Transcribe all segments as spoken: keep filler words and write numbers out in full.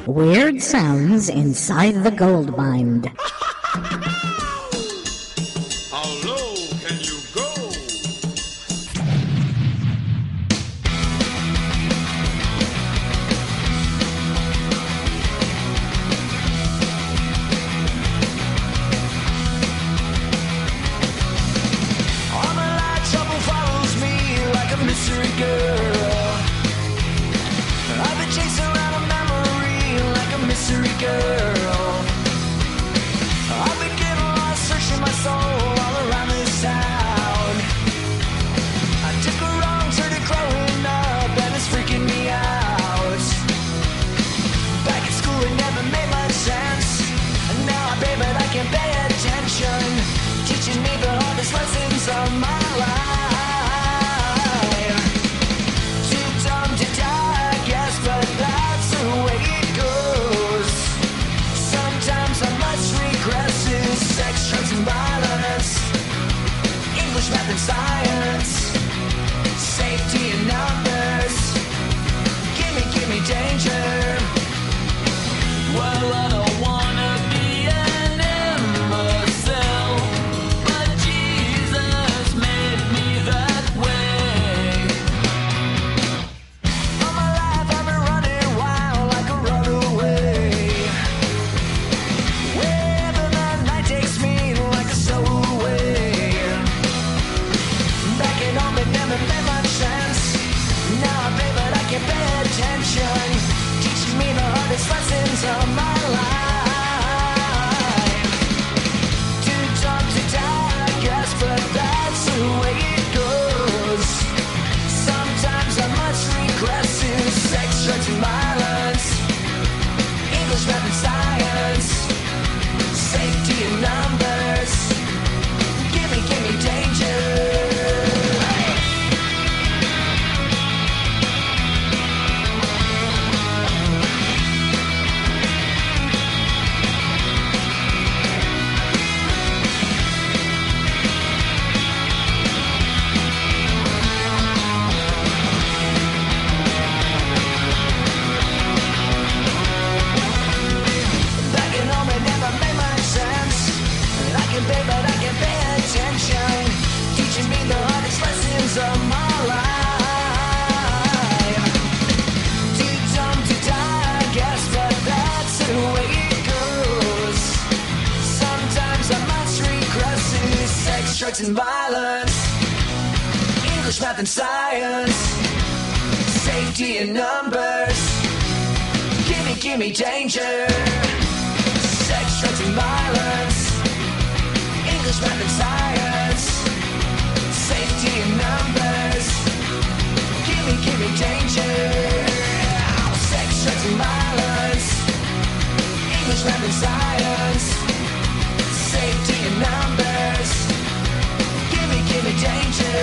Weird sounds inside the gold bind. How low can you go? All my life trouble follows me like a mystery girl. I've been chasing around a memory like a mystery girl. I've been getting lost, searching my soul all around this town. I took a wrong turn to growing up and it's freaking me out. Back in school it never made much sense, and now I pay but I can't pay attention, teaching me the hardest lessons of my life. Too dumb to die, I guess, but that's the way it goes. Sometimes I must regress is sex, drugs, and violence, English, math, and science, safety and numbers. Give me, give me danger. Well, I don't wanna be an imbecile, but Jesus made me that way. All my life I've been running wild like a runaway. Wherever the night takes me like a stowaway. Back at home it never made much sense. Now I pay but I can't pay attention, teaching me the hardest lessons of my life. Too dumb to die, I guess, but that's the way it goes. Sometimes I must regress to sex, drugs, and violence, English, math, and science, safety and numbers. Give me, give me danger. Back at home it never made much sense, and I can pay but I can't pay attention, teaching me the hardest lessons of my life. Too dumb to die, I guess, but that's the way it goes. Sometimes I must regress to sex, drugs, and violence, English, math, and science, safety and numbers. Give me, give me danger. Sex, drugs, and violence, English, math, and science, safety and numbers. Give me, give me danger. Sex, drugs, and violence, English, math, and science, safety and numbers. Give me, give me danger.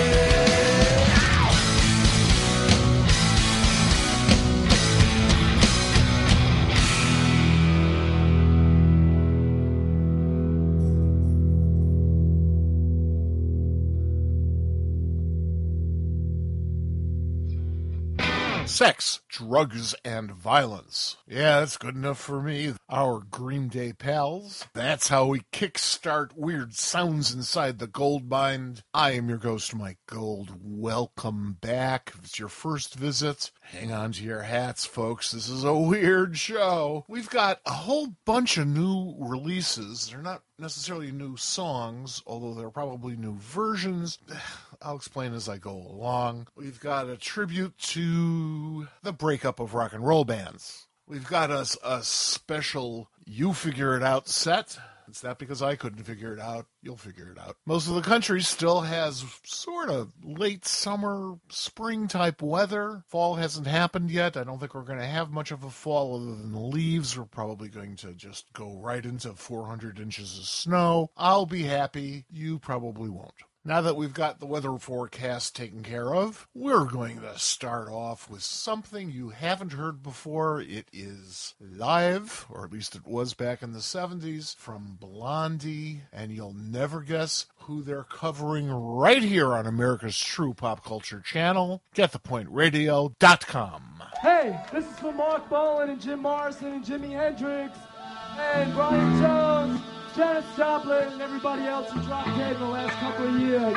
Sex, drugs, and violence. Yeah, that's good enough for me. Our Green Day pals. That's how we kickstart weird sounds inside the gold bind. I am your ghost, Mike Gold. Welcome back. If it's your first visit, hang on to your hats, folks. This is a weird show. We've got a whole bunch of new releases. They're not necessarily new songs, although they're probably new versions. I'll explain as I go along. We've got a tribute to the breakup of rock and roll bands. We've got us a, a special You Figure It Out set. It's not because I couldn't figure it out. You'll figure it out. Most of the country still has sort of late summer, spring type weather. Fall hasn't happened yet. I don't think we're going to have much of a fall other than the leaves. We're probably going to just go right into four hundred inches of snow. I'll be happy. You probably won't. Now that we've got the weather forecast taken care of, we're going to start off with something you haven't heard before. It is live, or at least it was back in the seventies, from Blondie, and you'll never guess who they're covering right here on America's True Pop Culture Channel, get the point radio dot com. Hey, this is for Mark Bolan and Jim Morrison and Jimi Hendrix and Brian Jones, Janis Joplin, and everybody else who dropped dead in the last couple of years.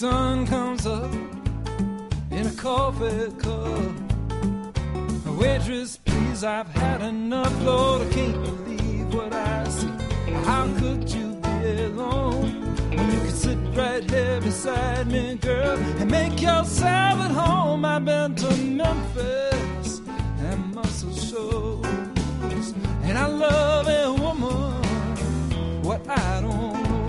sun comes up in a coffee cup. Waitress, please, I've had enough. Lord, I can't believe what I see. How could you be alone when you could sit right here beside me, girl, and make yourself at home? I've been to Memphis and muscle shows, and I love a woman what I don't know.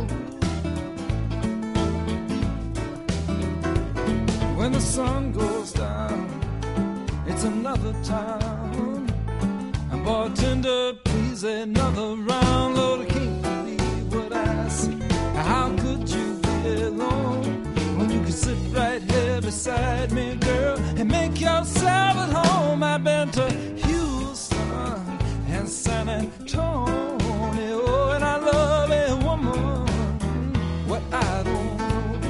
When the sun goes down, it's another town. And bartender, please, another round. Lord, I can't believe what I see. How could you be alone when you could sit right here beside me, girl, and make yourself at home? I've been to Houston and San Antonio, and I love a woman what I don't know.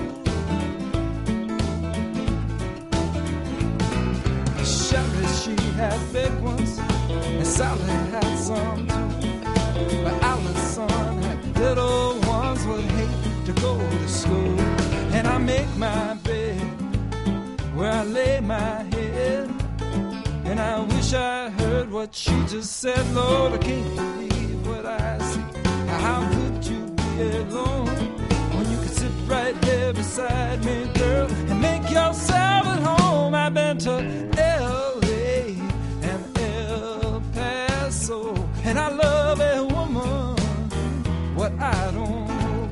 Sherry, she had big ones, and Sally had some too. But Allison had little ones would hate to go to school. And I make my bed where I lay my head, and I wish I heard what she just said. Lord, I can't believe what I see. How could you be alone when you could sit right there beside me, girl, and make yourself at home? I've been to L A and El Paso, and I love a woman what I don't know.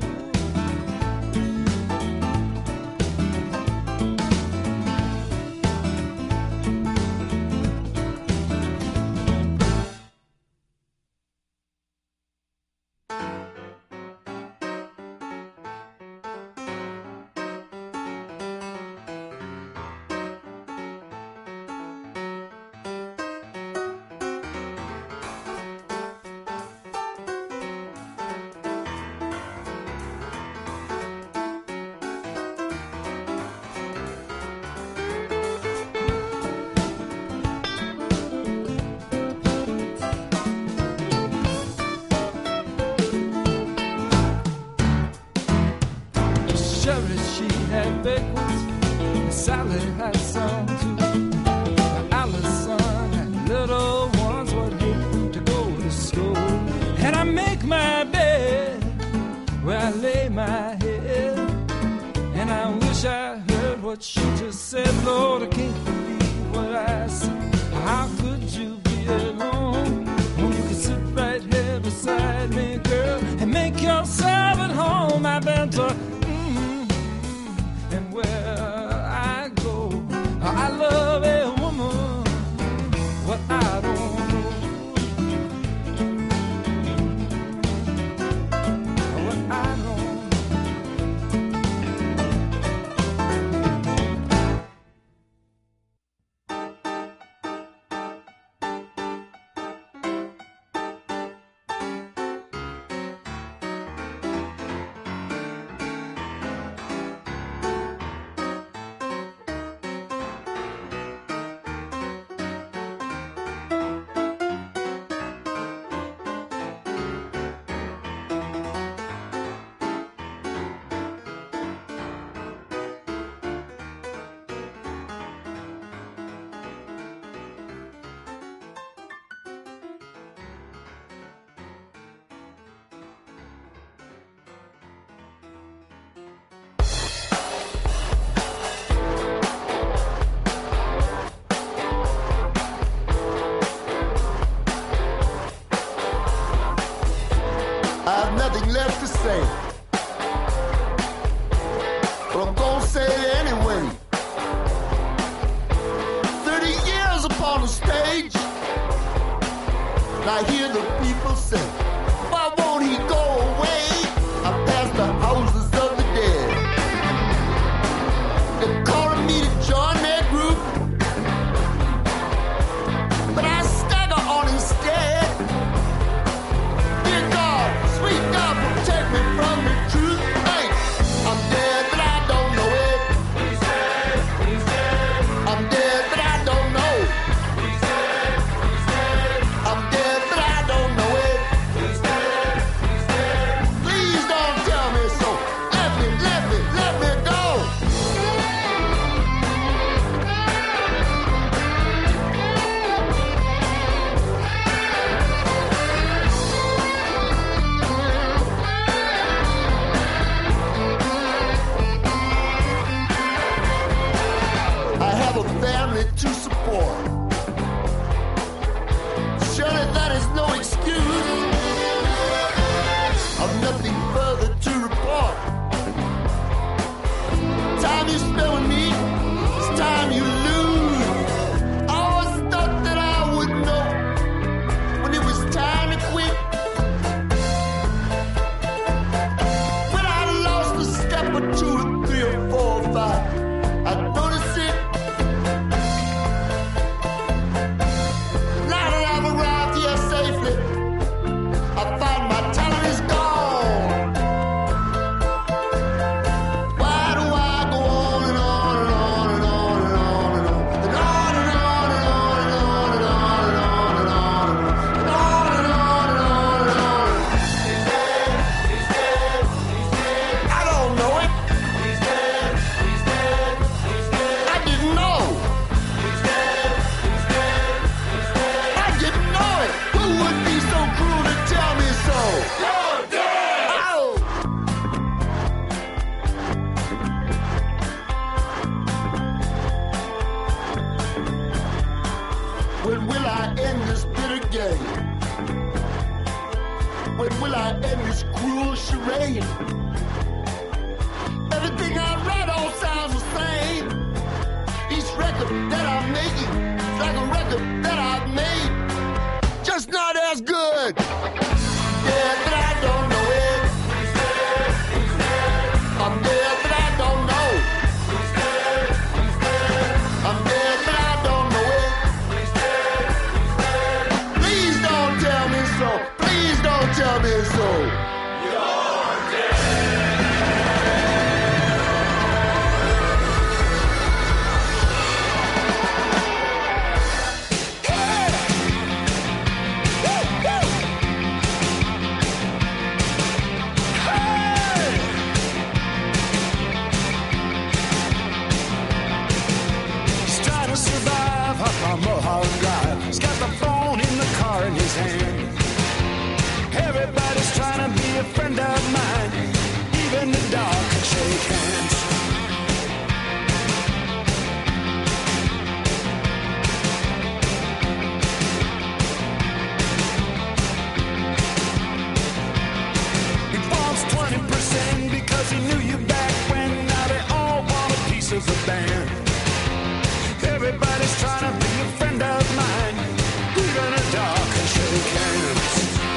Sherry, she had big ones, and Sally had some too. But Allison had little ones would hate to go to school. And I make my bed where I lay my head, and I wish I heard what she just said. Lord, I can't believe what I see. How could you be alone when you could sit right here beside me, girl, and make yourself at home? I've been to and where I go, I love a woman what I don't know. What I don't know. I've nothing left to say, but I'm gonna say it anyway. Thirty years upon the stage, and I hear the people say, why won't he go away? I pass the houses of the dead. They're calling me to join their group, but I stagger on instead. Dear God, sweet God, protect me from the truth. Hey, I'm dead, but I don't know it. He's dead, he's dead. I'm dead, but I don't know. He's dead, he's dead. I'm dead, but I don't know it. in this cruel charade. Everything I write all sounds the same. Each record that I'm making is like a record that I've made, just not as good. Yeah, but I don't know it. I'm dead, but I don't know. I'm dead, but I don't know it. Please don't tell me so. Please don't tell me so. Mulholland Drive. He's got the phone in the car in his hand. Everybody's trying to be a friend of mine. Even the dog can shake hands. He wants twenty percent because he knew you back when. Now they all want a piece of the band. Everybody's trying to be a friend of mine. Even a dog can shake hands.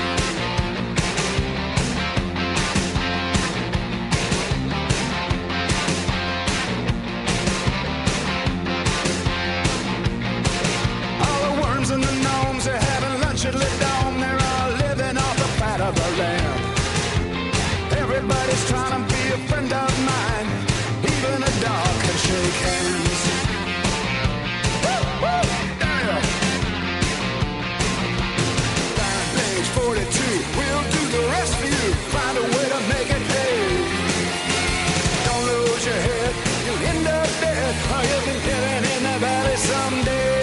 All the worms and the gnomes are having lunch at Le Dome. They're all living off the fat of the land. Everybody's trying to be a friend of mine. Even a dog can shake hands. forty-two, we'll do the rest for you. Find a way to make it pay. Don't lose your head, you'll end up dead, or you'll be living in the valley someday.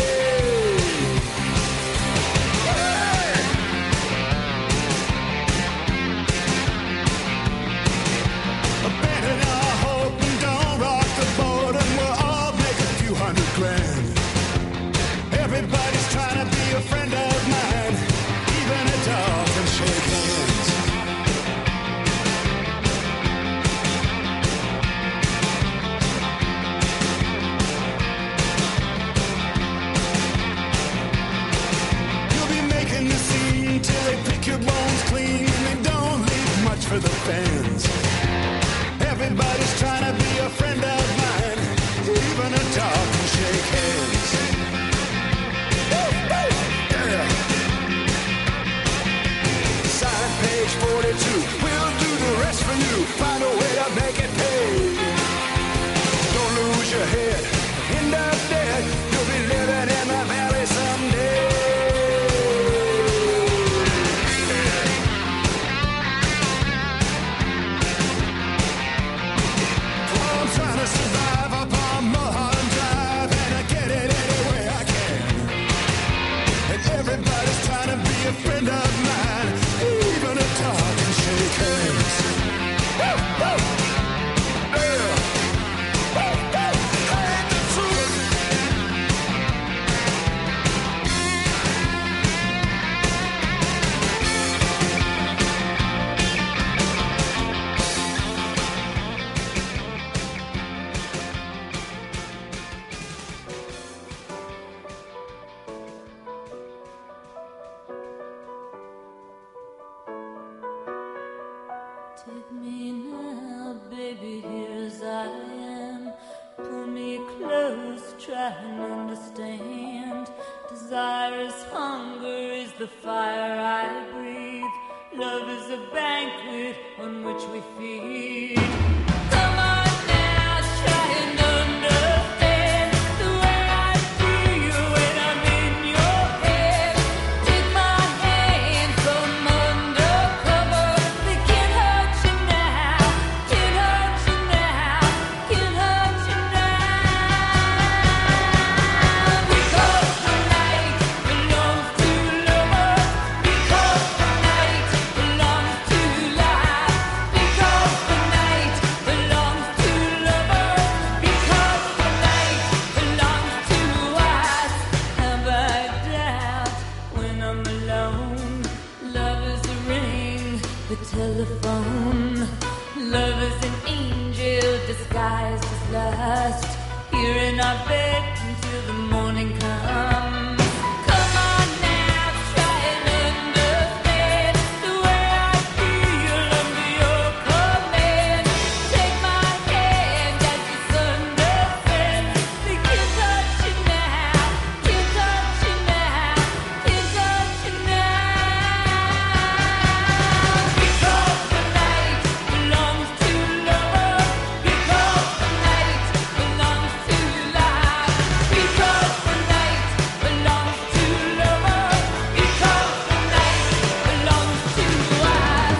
Hey! Abandon our hope and don't rock the boat, and we'll all make a few hundred grand. Everybody's trying to be a friend of mine. Even a dog can shake hands. You'll be making the scene till they pick your bones clean, and they don't leave much for the fans. Everybody's trying to be a friend of mine. Even a dog can shake hands. Page forty-two, we'll do the rest for you. Find a way to make it pay. Don't lose your head, end up dead. You'll be living in the valley someday. I'm trying to survive up on Mulholland Drive, and I get it any way I can. And everybody's trying to be a friend of mine. Even a dog can shake hands. Woo, woo. Yeah. Woo, woo. Ain't the truth. Take me now, baby, here as I am. Pull me close, try and understand. Desire is hunger, is the fire I breathe. Love is a banquet on which we feed. Come on now, try and understand the way I feel you when I'm in your head. Take my hand, come undercover. They can't hurt you now, can't hurt you now, can't hurt you now. Because the night belongs to lovers. Because the night belongs to life. Because the night fast here in our bed until the morning comes. Come on now, try and understand the way I feel under your command. Take my hand as the sun descends. We can't touch you now, can't touch you now, can't touch you now. Because the night belongs to lovers. Because the night belongs to life. Because the night belongs to lovers. Because the night belongs to us.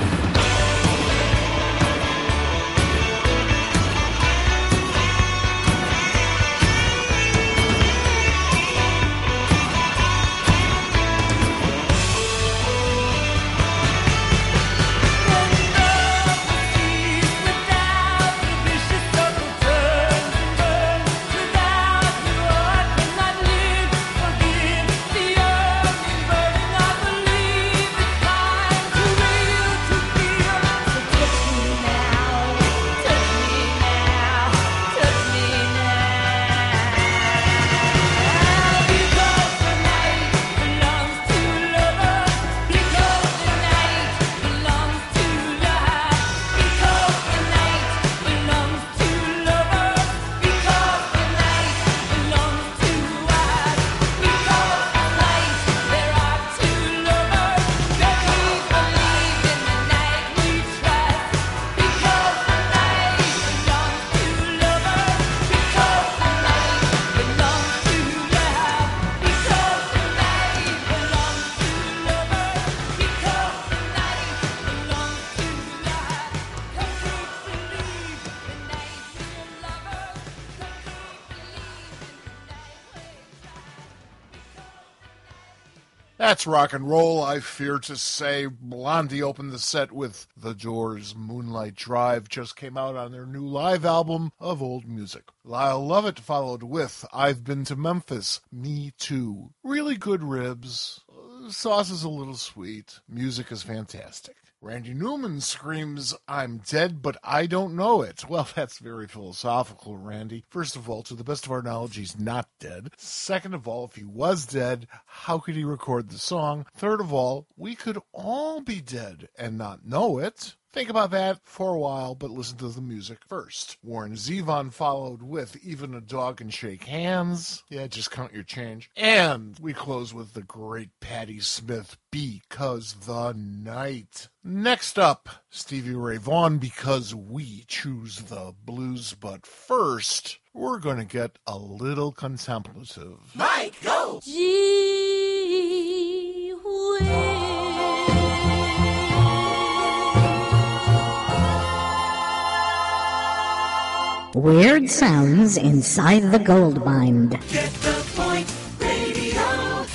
That's rock and roll, I fear to say. Blondie opened the set with The Doors' Moonlight Drive, just came out on their new live album of old music. Lyle Lovett followed with I've Been to Memphis, Me Too. Really good ribs, sauce is a little sweet, music is fantastic. Randy Newman screams, I'm dead, but I don't know it. Well, that's very philosophical, Randy. First of all, to the best of our knowledge, he's not dead. Second of all, if he was dead, how could he record the song? Third of all, we could all be dead and not know it. Think about that for a while, but listen to the music first. Warren Zevon followed with Even a Dog Can Shake Hands. Yeah, just count your change. And we close with the great Patti Smith, Because the Night. Next up, Stevie Ray Vaughan, Because We Choose the Blues. But first, we're going to get a little contemplative. Mike, go! Gee whiz. Weird sounds inside the gold mine. Get the point, radio.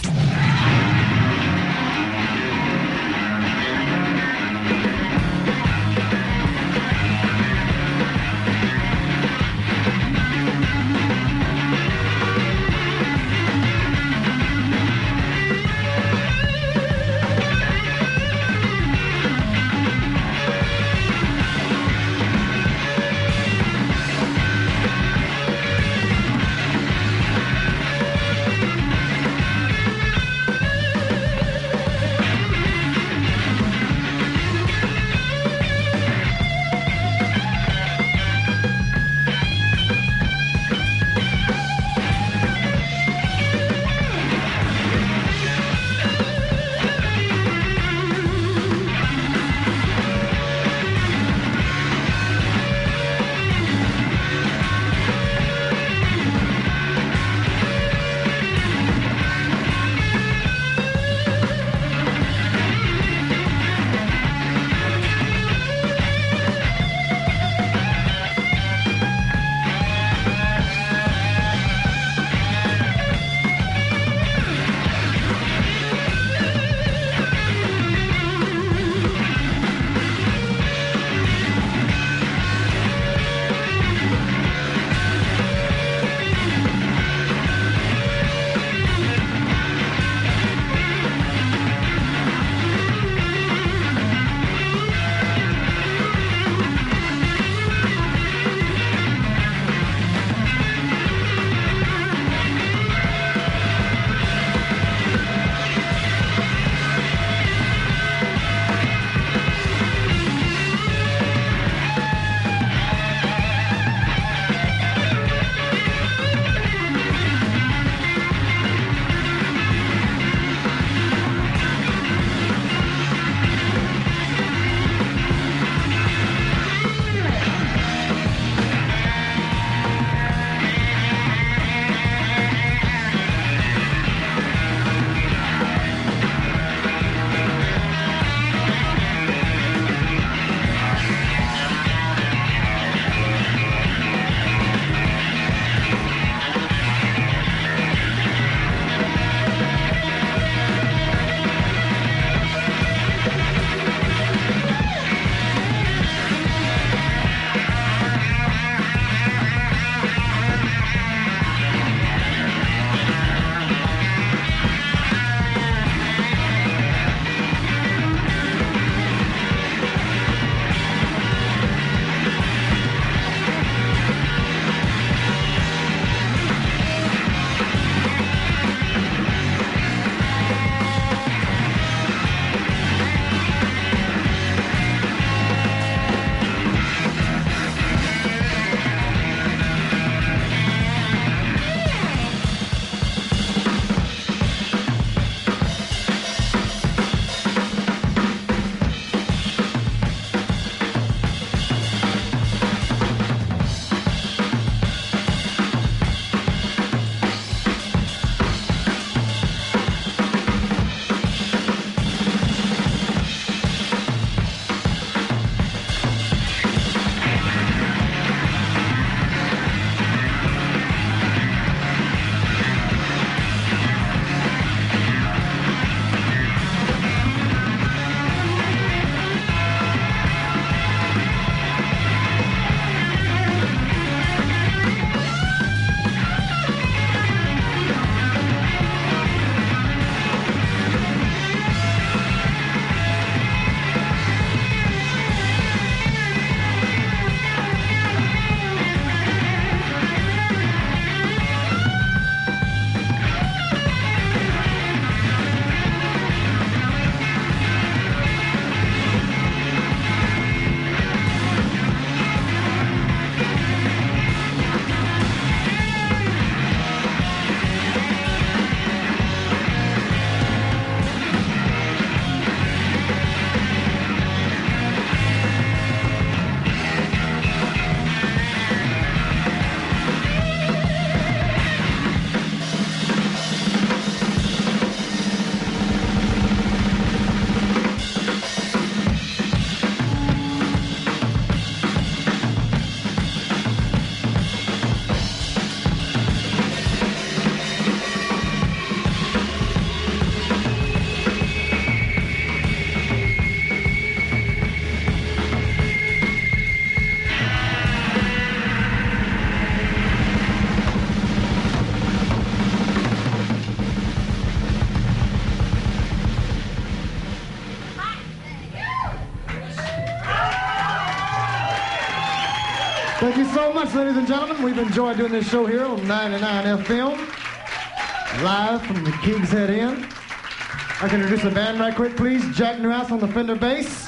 so much, ladies and gentlemen. We've enjoyed doing this show here on ninety-nine F M, live from the King's Head Inn. I can introduce the band right quick, please. Jack Newhouse on the Fender bass.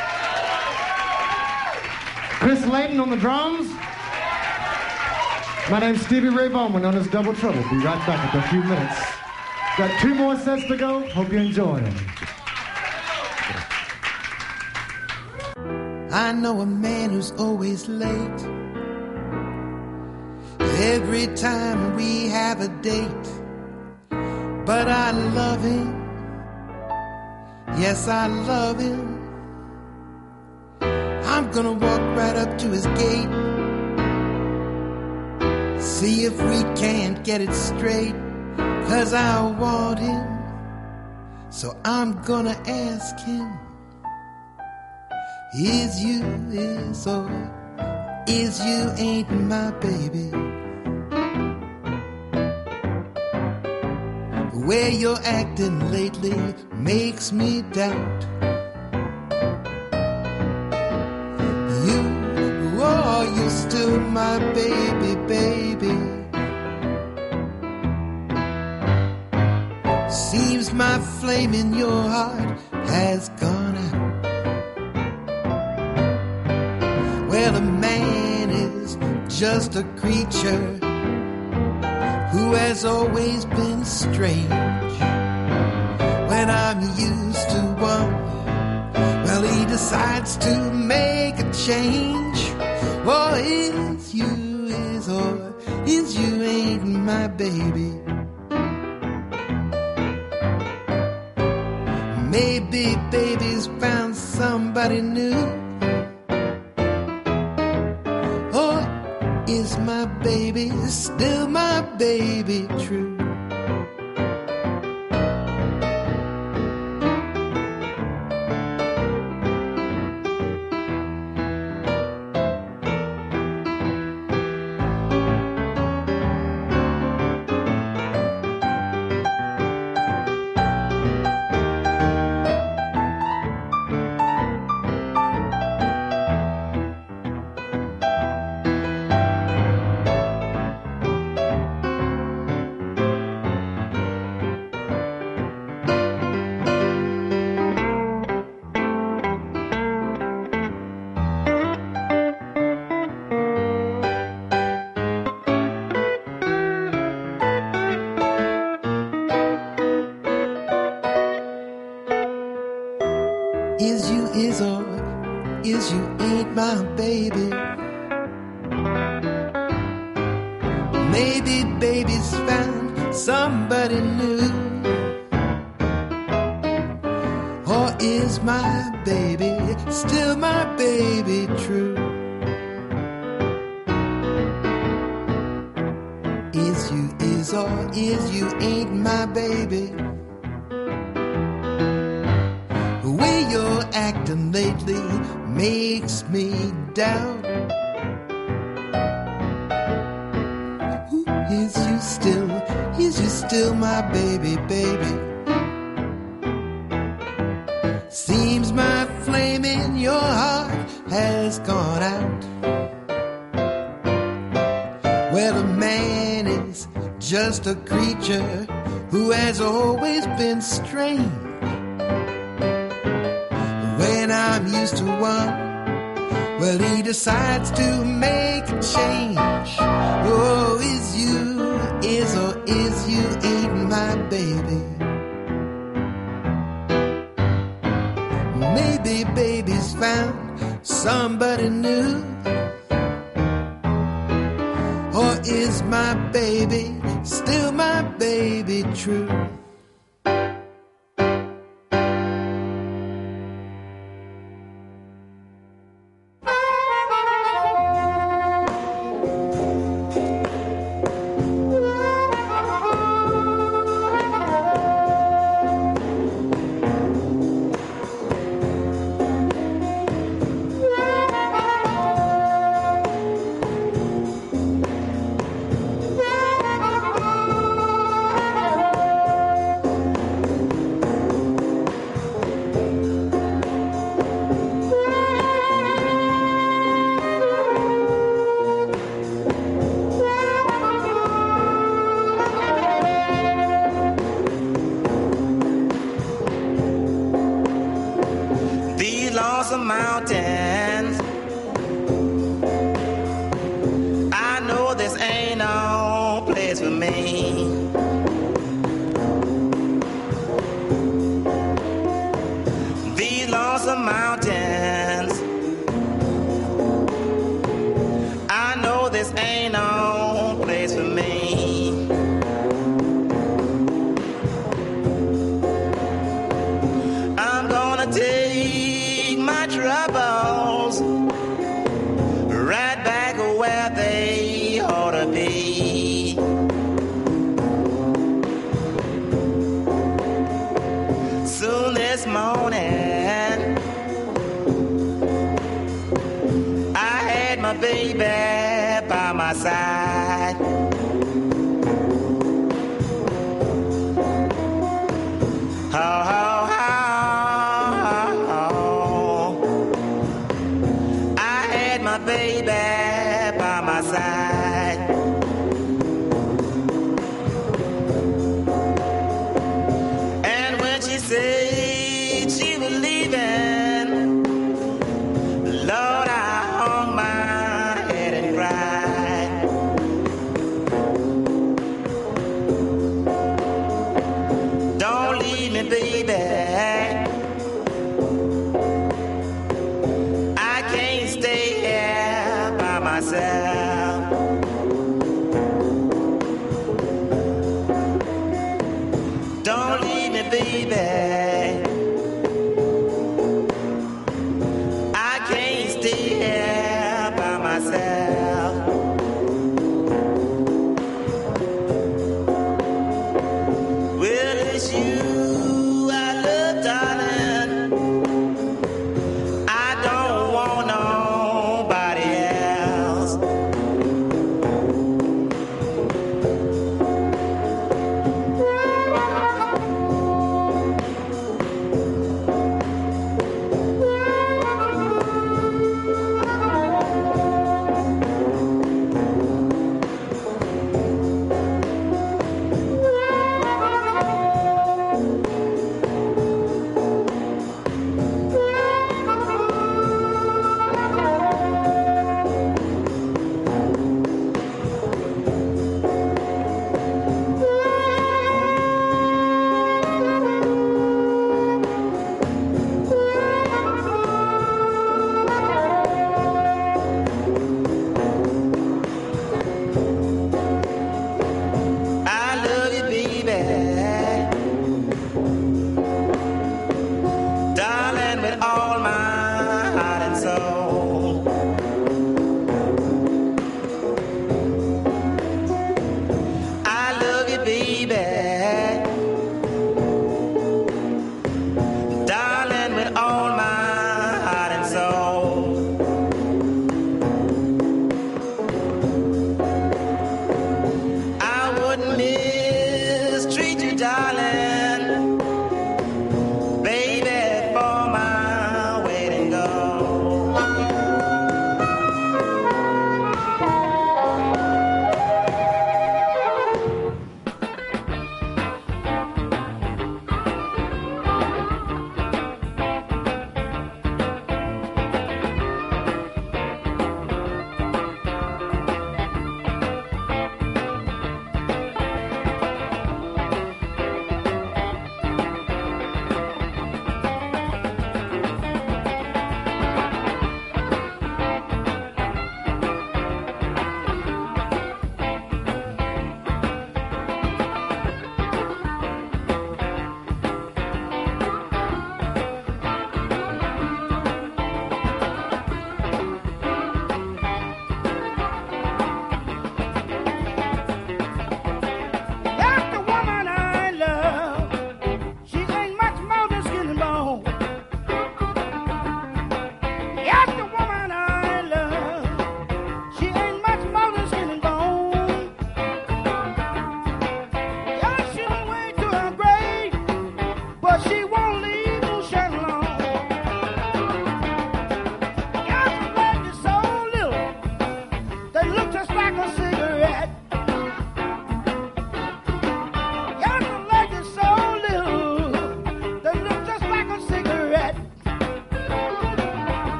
Chris Layton on the drums. My name's Stevie Ray Vaughan, known as Double Trouble. Be right back in a few minutes. Got two more sets to go. Hope you enjoy them. I know a man who's always late. Every time we have a date. But I love him. Yes, I love him. I'm gonna walk right up to his gate. See if we can't get it straight. Cause I want him. So I'm gonna ask him. Is you, is or is you ain't my baby? The way you're acting lately makes me doubt. You, oh, you're still my baby, baby. Seems my flame in your heart has gone out. Well, a man is just a creature who has always been strange. When I'm used to one, well, he decides to make a change. Oh, is you, is or is you ain't my baby? Maybe baby's found somebody new. Is my baby still my baby true? Is you is or is you ain't my baby? Maybe baby's found somebody new. Or is my baby still my baby true? Is you is or is you ain't my baby? The way you're acting lately makes me doubt. Ooh, is you still, is you still my baby, baby? Seems my flame in your heart has gone out. Well, a man is just a creature who has always been strange. When I'm used to one, well, he decides to make a change. Oh, is you, is or is you ain't my baby? Maybe baby's found somebody new. Or is my baby still my baby true? lonesome mountains. I know this ain't no place for me. These lonesome mountains, I know this ain't no place for me. I'm gonna take my troubles right back where they ought to be. Soon this morning, I had my baby by my side.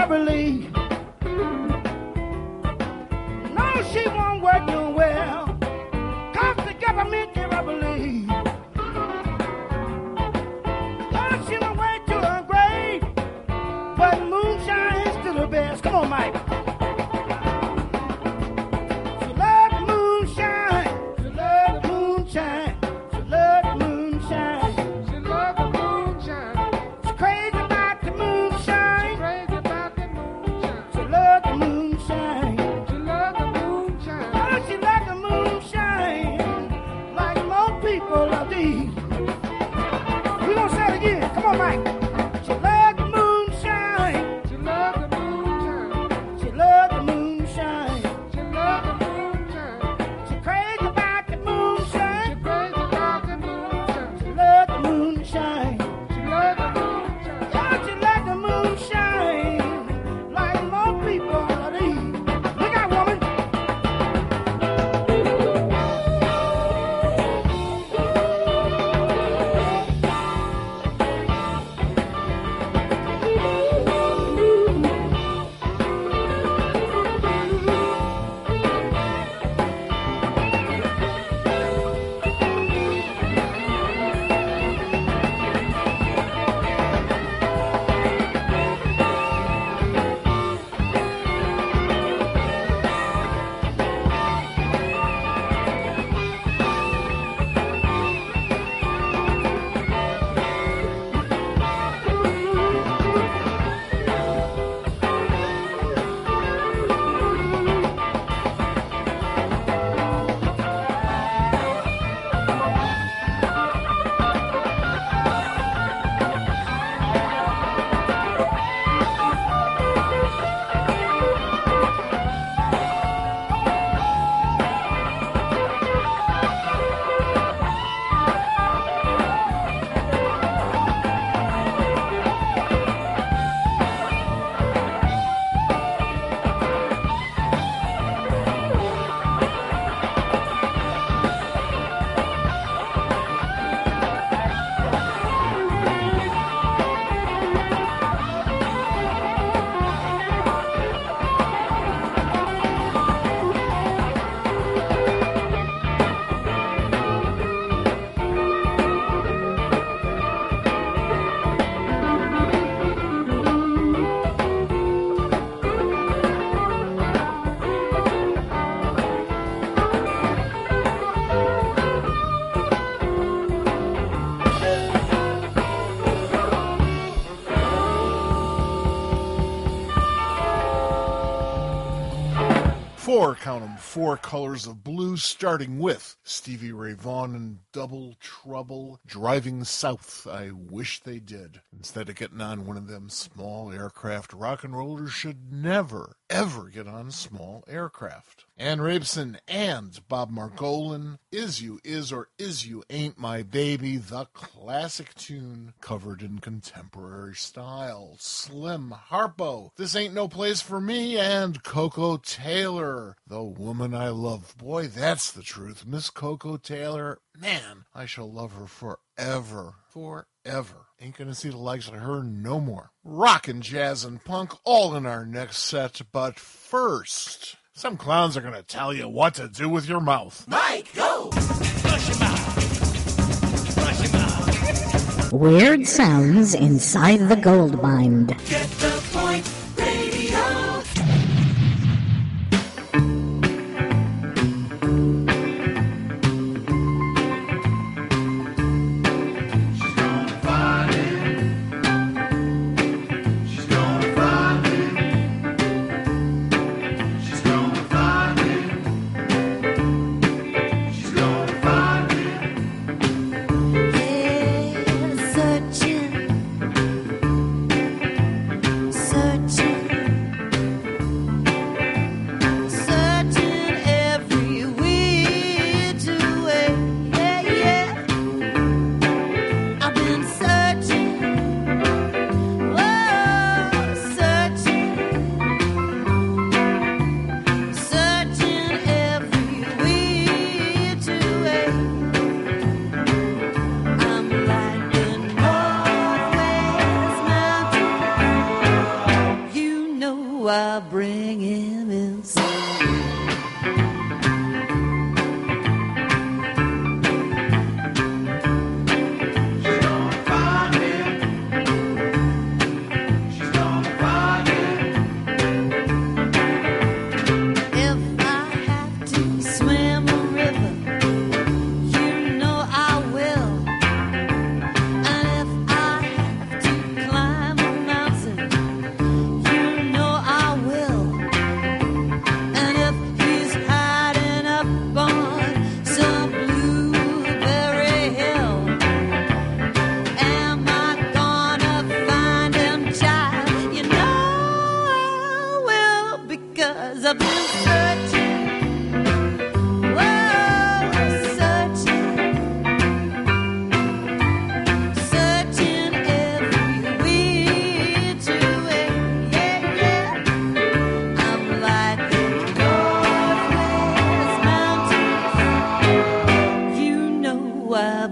rubber leaf. No, she won't work no well, 'cause the government give her believe. Oh, she won't wait to her grave, but moonshine is still the best. Come on, Mike. She love the moonshine. She love the moonshine. She love the moonshine. She love the moonshine. She's crazy about the moonshine. She's crazy about the moonshine. She love the moonshine. She love the moonshine. Oh, she love the moonshine. Like most people love these. We gonna say it again. Come on, Mike. She love the moonshine. She love the moonshine. She love the moonshine. She love the moonshine. She crazy about the moonshine. She crazy about the moonshine. She love the moonshine. She love the moonshine. Oh, she love the moonshine. Like most people love these. Look out, woman. Four, count 'em, four colors of blue, starting with Stevie Ray Vaughan and Double Trouble. Driving south, I wish they did. Instead of getting on one of them small aircraft, rock and rollers should never, ever get on small aircraft. Ann Rabeson and Bob Margolin, Is You Is or Is You Ain't My Baby, the classic tune covered in contemporary style. Slim Harpo, This Ain't No Place for Me, and Coco Taylor, The Woman I Love. Boy, that's the truth. Miss Coco Taylor, man, I shall love her forever. Forever. Ain't gonna see the likes of her no more. Rock and jazz and punk all in our next set, but first, some clowns are gonna tell you what to do with your mouth. Mike, go! Flush your mouth. Flush your mouth. Weird sounds inside the gold mine. Get the point, radio. Yeah, searching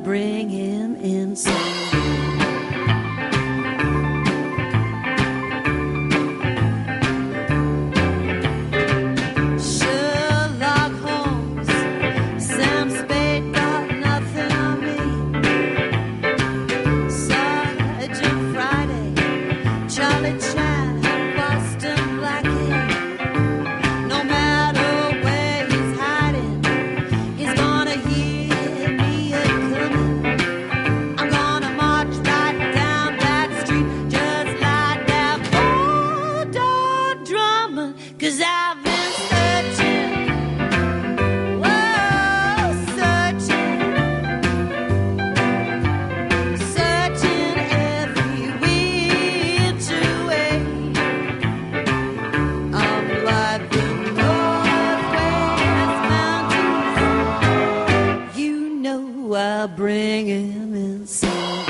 bring him inside. Sherlock Holmes, Sam Spade got nothing on me. Sergeant Friday, Charlie Chan, Boston Blackie. No matter where he's hiding, he's gonna hear me a-coming. I'm gonna march right down that street just like that bulldog drummer, 'cause I've been searching, whoa, searching, searching every which way. I'm like the Northwest Mountains, you know I'll bring him inside.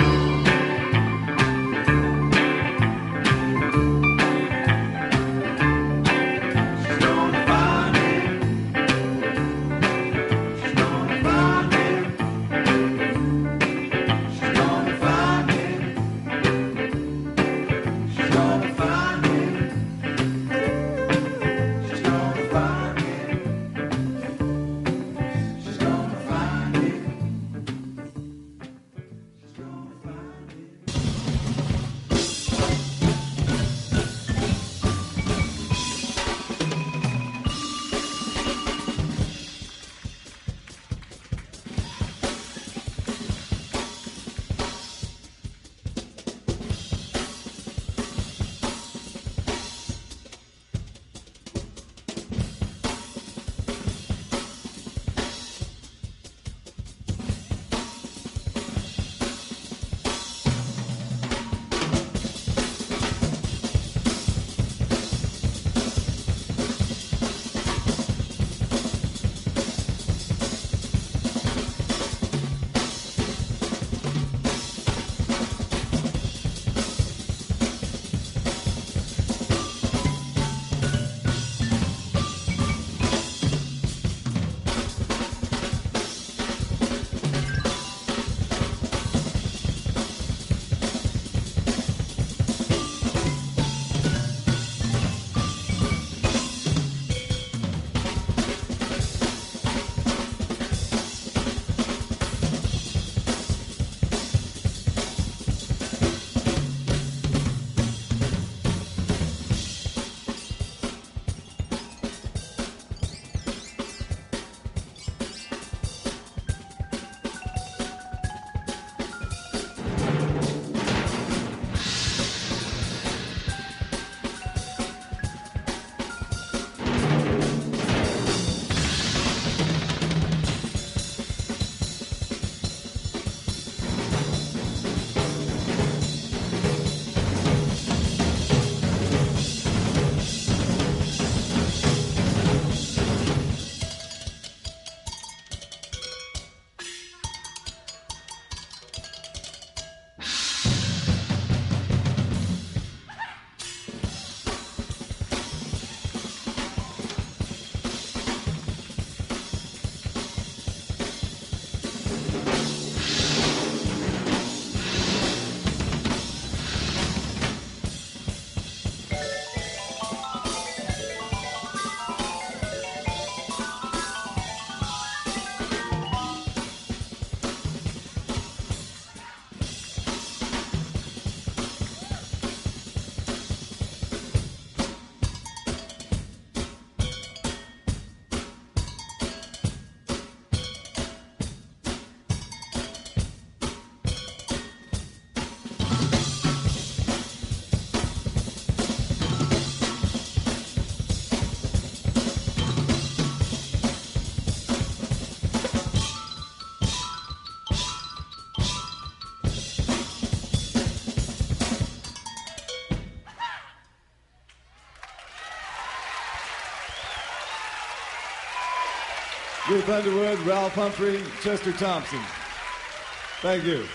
Ruth Underwood, Ralph Humphrey, Chester Thompson. Thank you.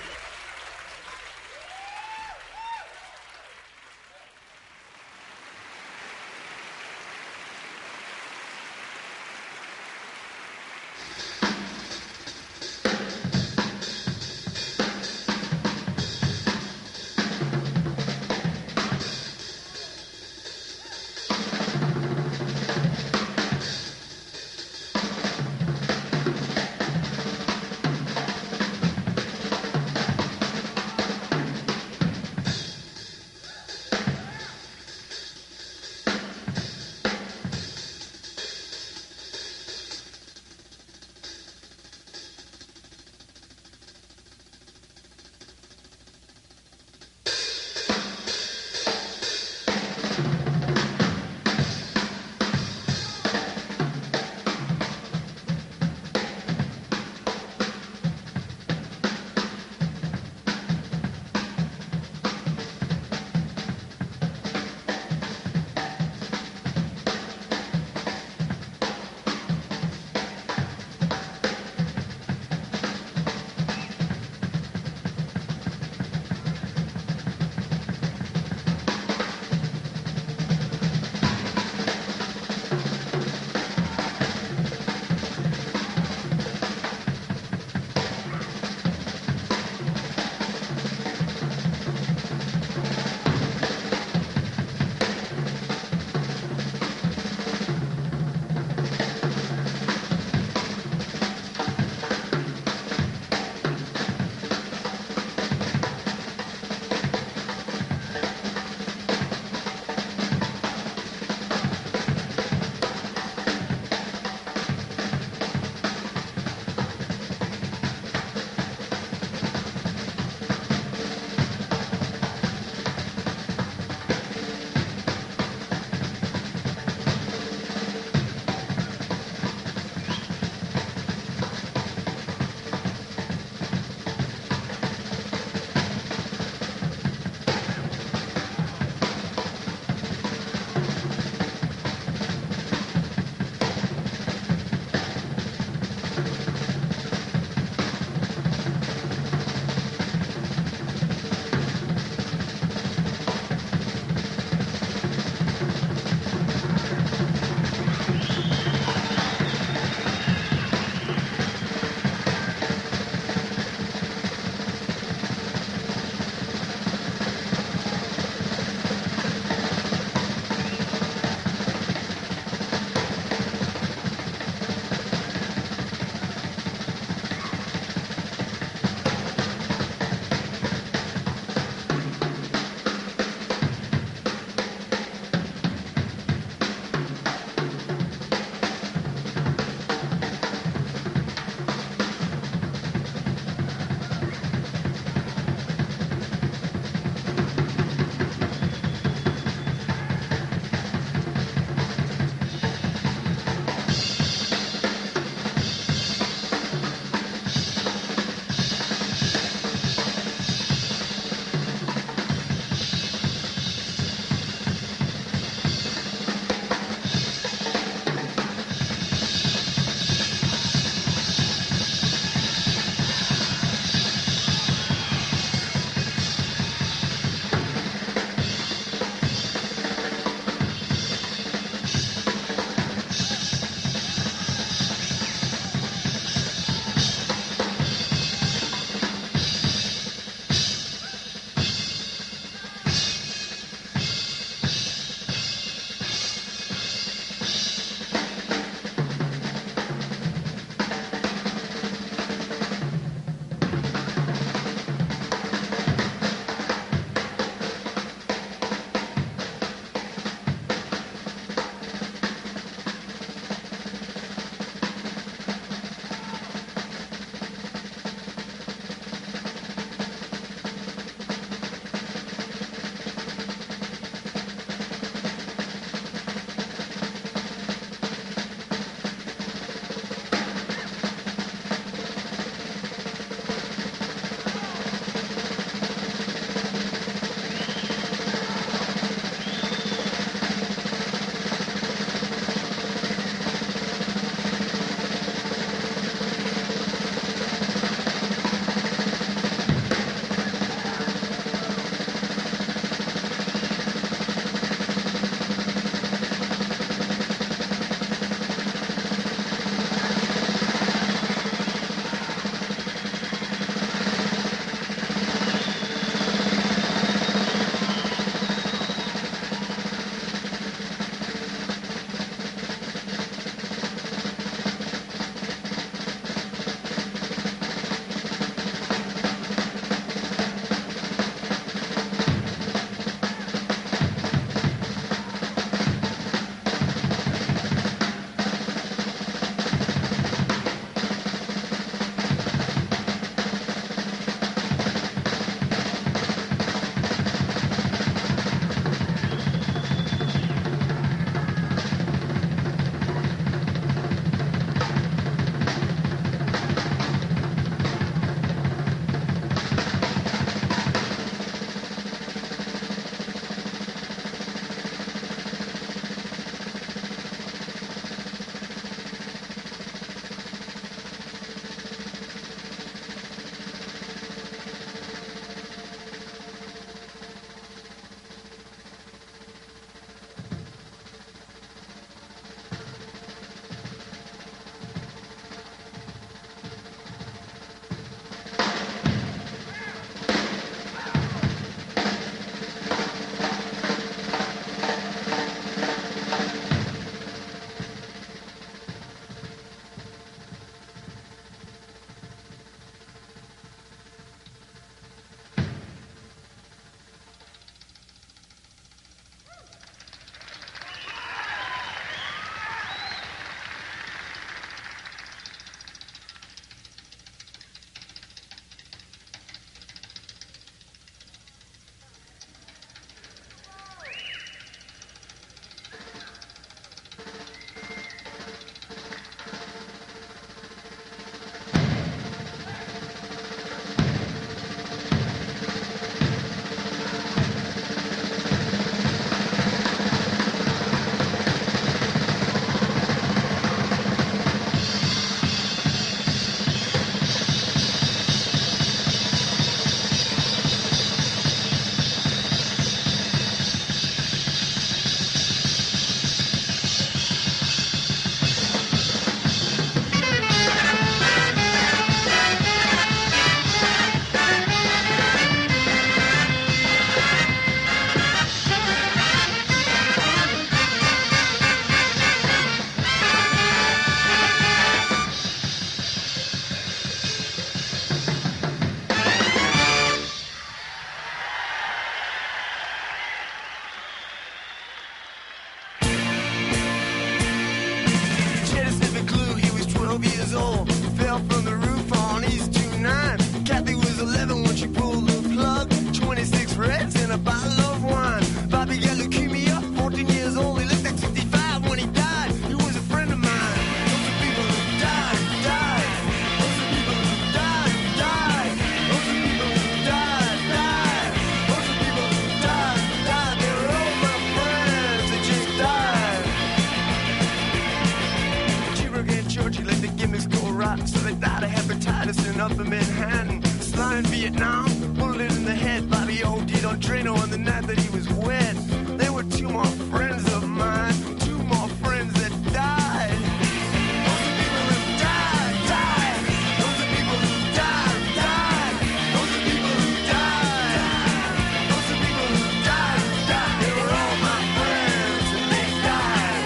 Patterson up in Manhattan. Sly in Vietnam, bullet in the head. Bobby O D'd on Drano on the night that he was wed. There were two more friends of mine, two more friends that died. Those are people who died, died. Those are people who died, died. Those are people who died. Those are people who died, died. They were all my friends and they died.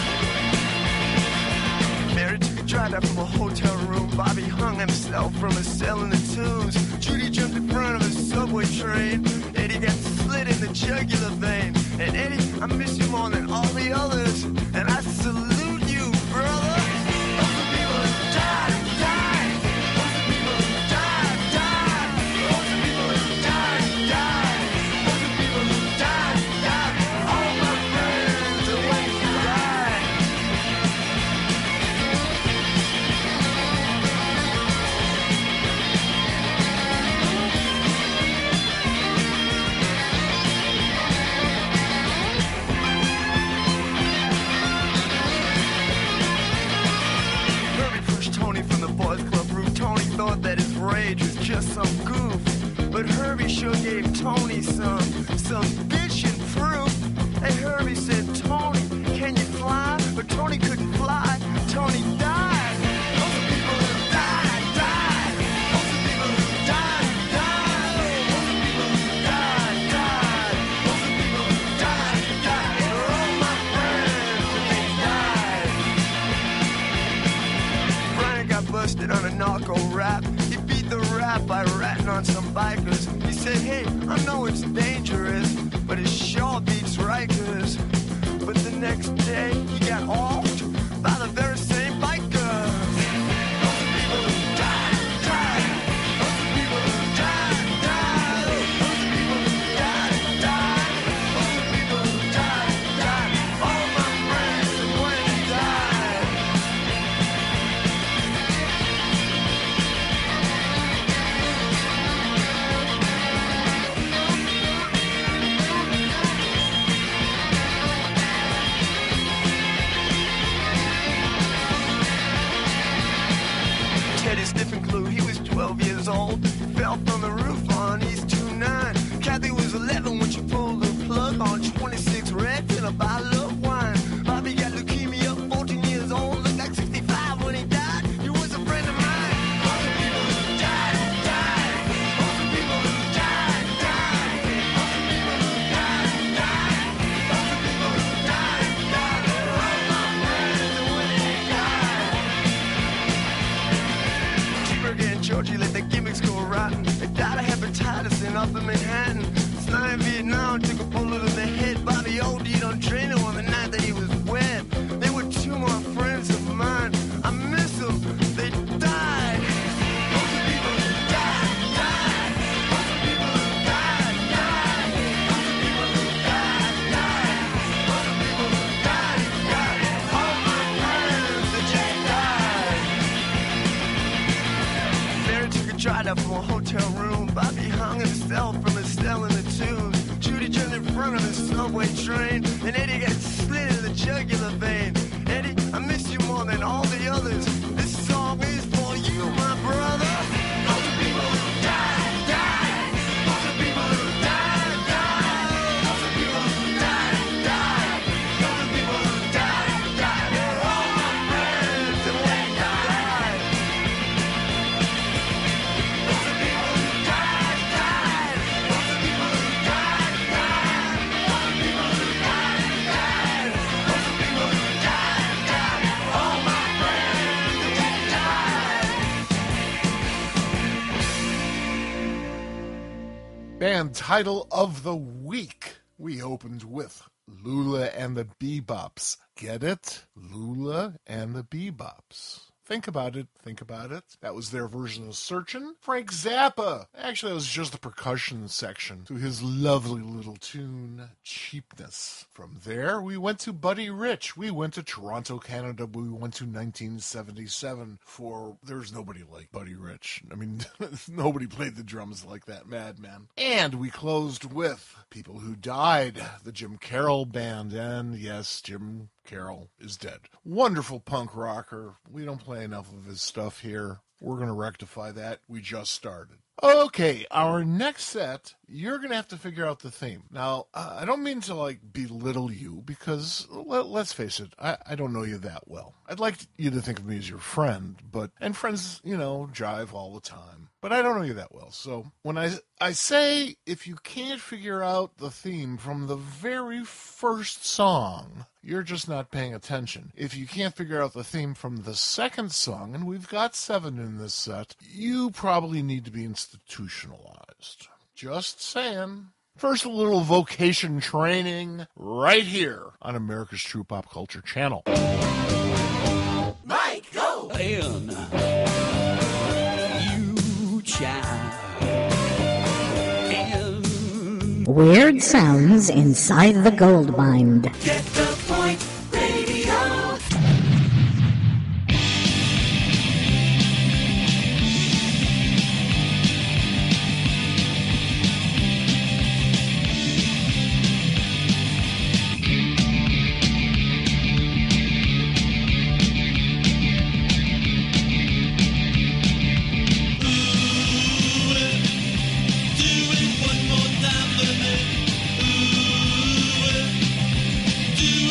Mary took a drive out from a hotel room. Bobby hung himself from a cell in the Tombs. Judy jumped in front of a subway train. Eddie got slit in the jugular vein. And Eddie, I miss you more than all the others. And I salute you, brother. Those are people who died, died. Those are people who died, died. Those are people who died, died. Those are people who died, died. All my friends are when you died. Herbie pushed Tony from the boys club roof. Tony thought that his rage was just some goof, but Herbie sure gave Tony some some bitchin' proof. Hey, Herbie said, Tony, can you fly? But Tony couldn't fly. Tony died. Those are people who died, died. Those are people who died, died. Those are people who died, died. Those are people who died, died. They're all my friends and they died. Brian got busted on a narco rap. He beat the rap by ratting on some bikers. He said, hey, I know it's dangerous, but it sure beats Rikers. But the next day, he got offed by the very same bikers. Those are people who died, died. Those are people who died, died. Those are people who died, died. Those are people who died, died. All my friends and when he died. Teddy Stiffenclue, he was twelve years old. Fell from the roof on East two nine. Kathy was eleven when she pulled the plug on twenty-six Reds and a bottle of wine. Bobby got leukemia, fourteen years old. Looked like sixty-five when he died. He was a friend of mine. Those are people who died, died. Those are people who died, died. Those are people who died, died. Those are people who died, died. They're all my friends and when they died. Cheeseburger and Georgie let their gimmicks go rotten. They died of hepatitis in Upper Manhattan. Sly in Vietnam took a bullet in the head. Bobby O D'd on Drano on the night that he was wed. They were two more friends of mine. I miss them. They died. Those are people who died, died. Those are people who died, died. Those are people who died, died. Those are people who died, died. All my friends that just died. Mary took a drive out from a hotel room. Bobby hung himself from a cell in the Tombs. Judy jumped in front of a subway train. And Eddie got slit in the jugular vein. Eddie, I miss you more than all the others. This song is for you, my brother. Those are people who died, died. Those are people who died, died. Those are people who died, died. Those are people who died, died. They're all my friends and they died. Those are people who died, died. Those are people who died, died. Those are people who died, died. Those are people who died, died. All my friends and they died. Band title of the week. We opened with Lula and the Bebops. Get it? Lula and the Bebops. Think about it. Think about it. That was their version of Searchin'. Frank Zappa. Actually, that was just the percussion section to his lovely little tune, Cheapness. From there, we went to Buddy Rich. We went to Toronto, Canada. We went to nineteen seventy-seven for There's Nobody Like Buddy Rich. I mean, nobody played the drums like that madman. And we closed with People Who Died, the Jim Carroll Band. And yes, Jim Carroll is dead. Wonderful punk rocker. We don't play enough of his stuff here. We're going to rectify that. We just started. Okay, our next set, you're going to have to figure out the theme. Now, uh, I don't mean to, like, belittle you, because, let, let's face it, I, I don't know you that well. I'd like you to think of me as your friend, but, and friends, you know, jive all the time. But I don't know you that well, so when I, I say if you can't figure out the theme from the very first song, you're just not paying attention. If you can't figure out the theme from the second song, and we've got seven in this set, you probably need to be institutionalized. Just saying. First, a little vocation training right here on America's True Pop Culture Channel. Mike, go! And you child. And Weird sounds inside the gold mine. Get the point, radio. do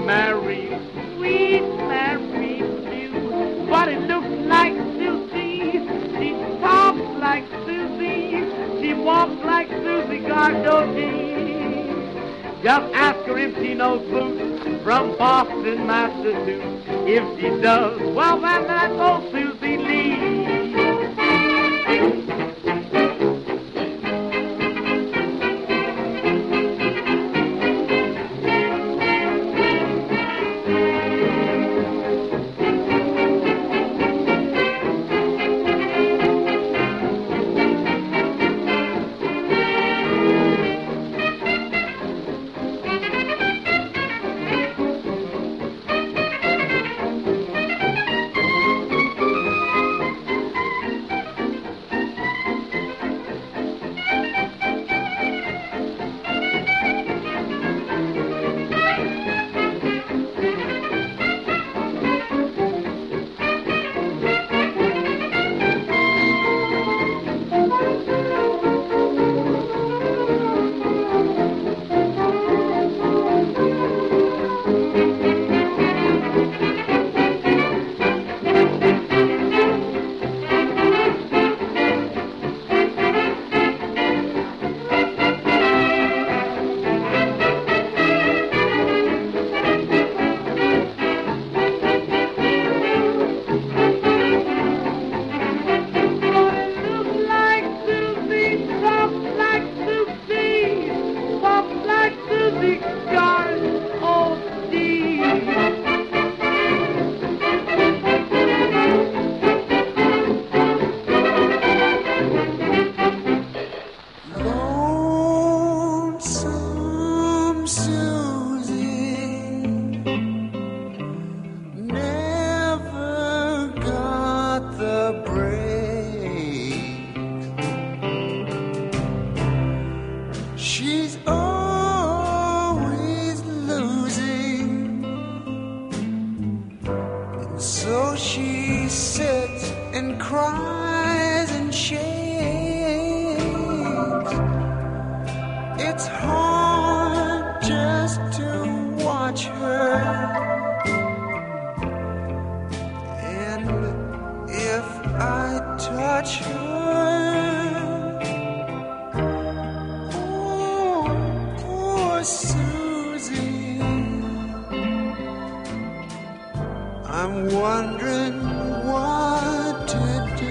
Mary, sweet Mary Sue. But it looks like Susie, she talks like Susie, she walks like Susie Gardoti. Just ask her if she knows boots from Boston, Massachusetts. If she does, well then that's old Susie Lee. Lonesome Susie never got the break. She's always losing, and so she sits and cries and shakes. It's hard just to watch her, and if I touch her, oh, poor Susie, I'm wondering what to do.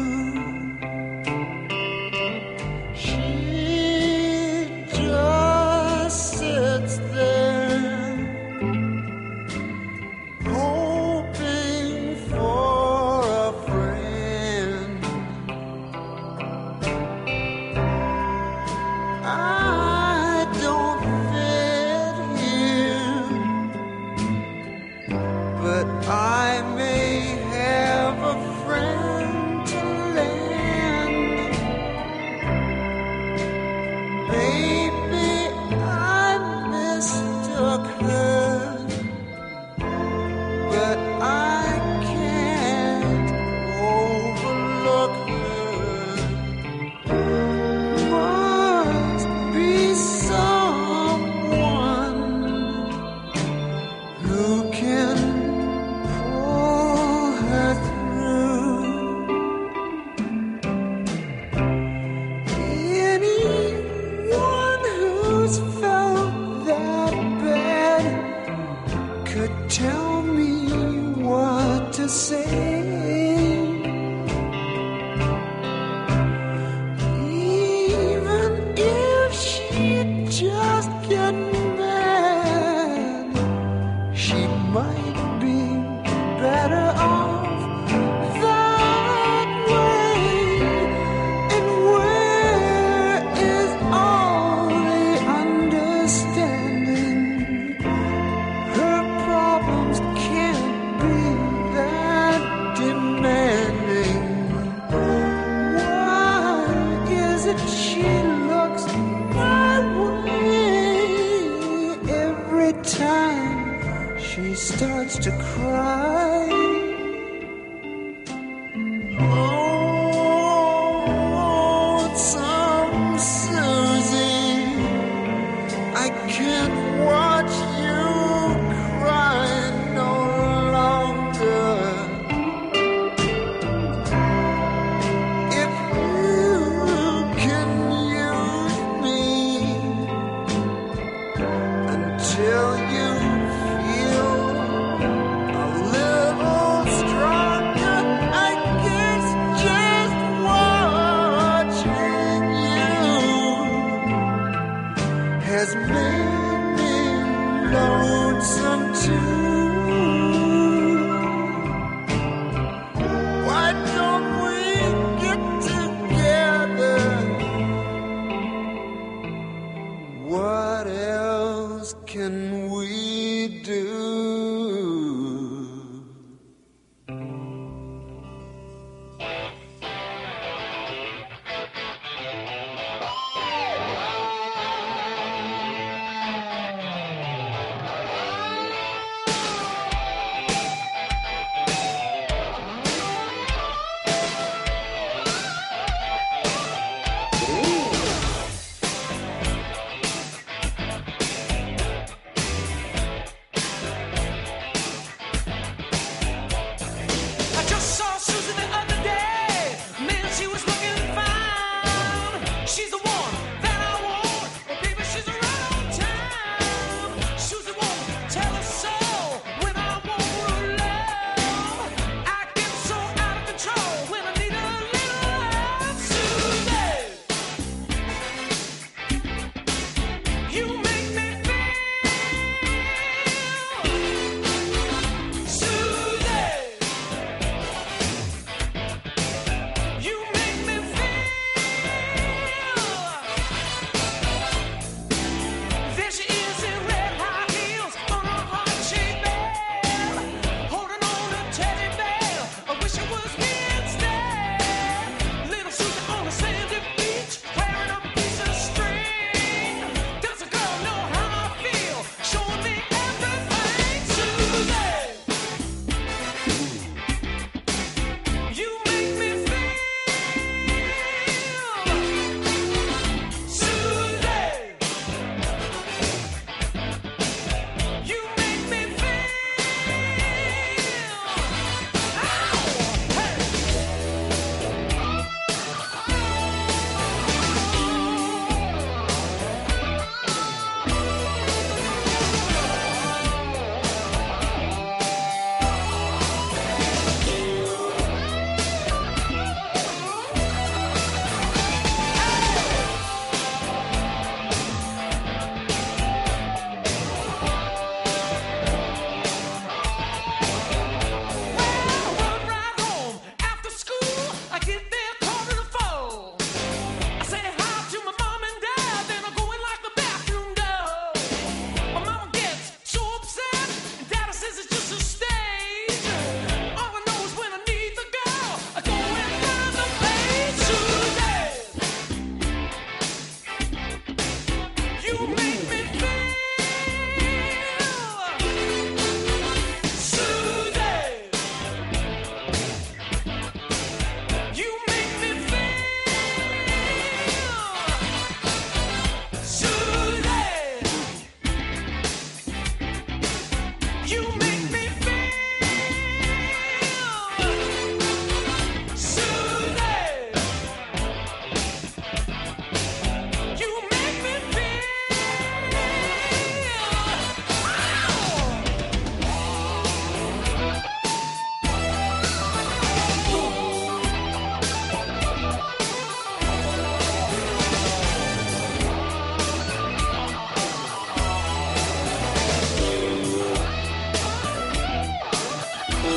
She just sits there, hoping for a friend. I don't fit here, but I may have a friend to lend. Maybe I mistook her, but I can't overlook her. Must be someone who can pull her through. Anyone who's felt that bad could tell me what to say. Even if she'd just get mad, she might be better off that way. And where is all the understanding? Her problems can't be that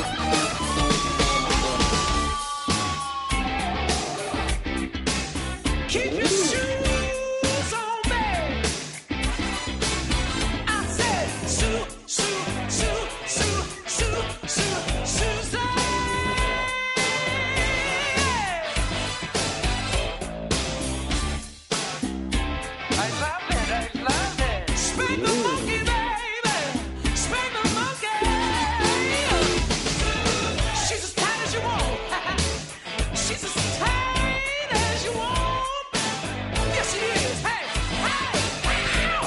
Keep your shoes on, babe. I said, shoe, shoe, shoe, shoe, shoe, shoe, Susan. I love it, I love it. Spank the monkey, baby. Spank the monkey. She's as tight as you want. She's as tight as you want. Yes, she is. Hey, hey, wow.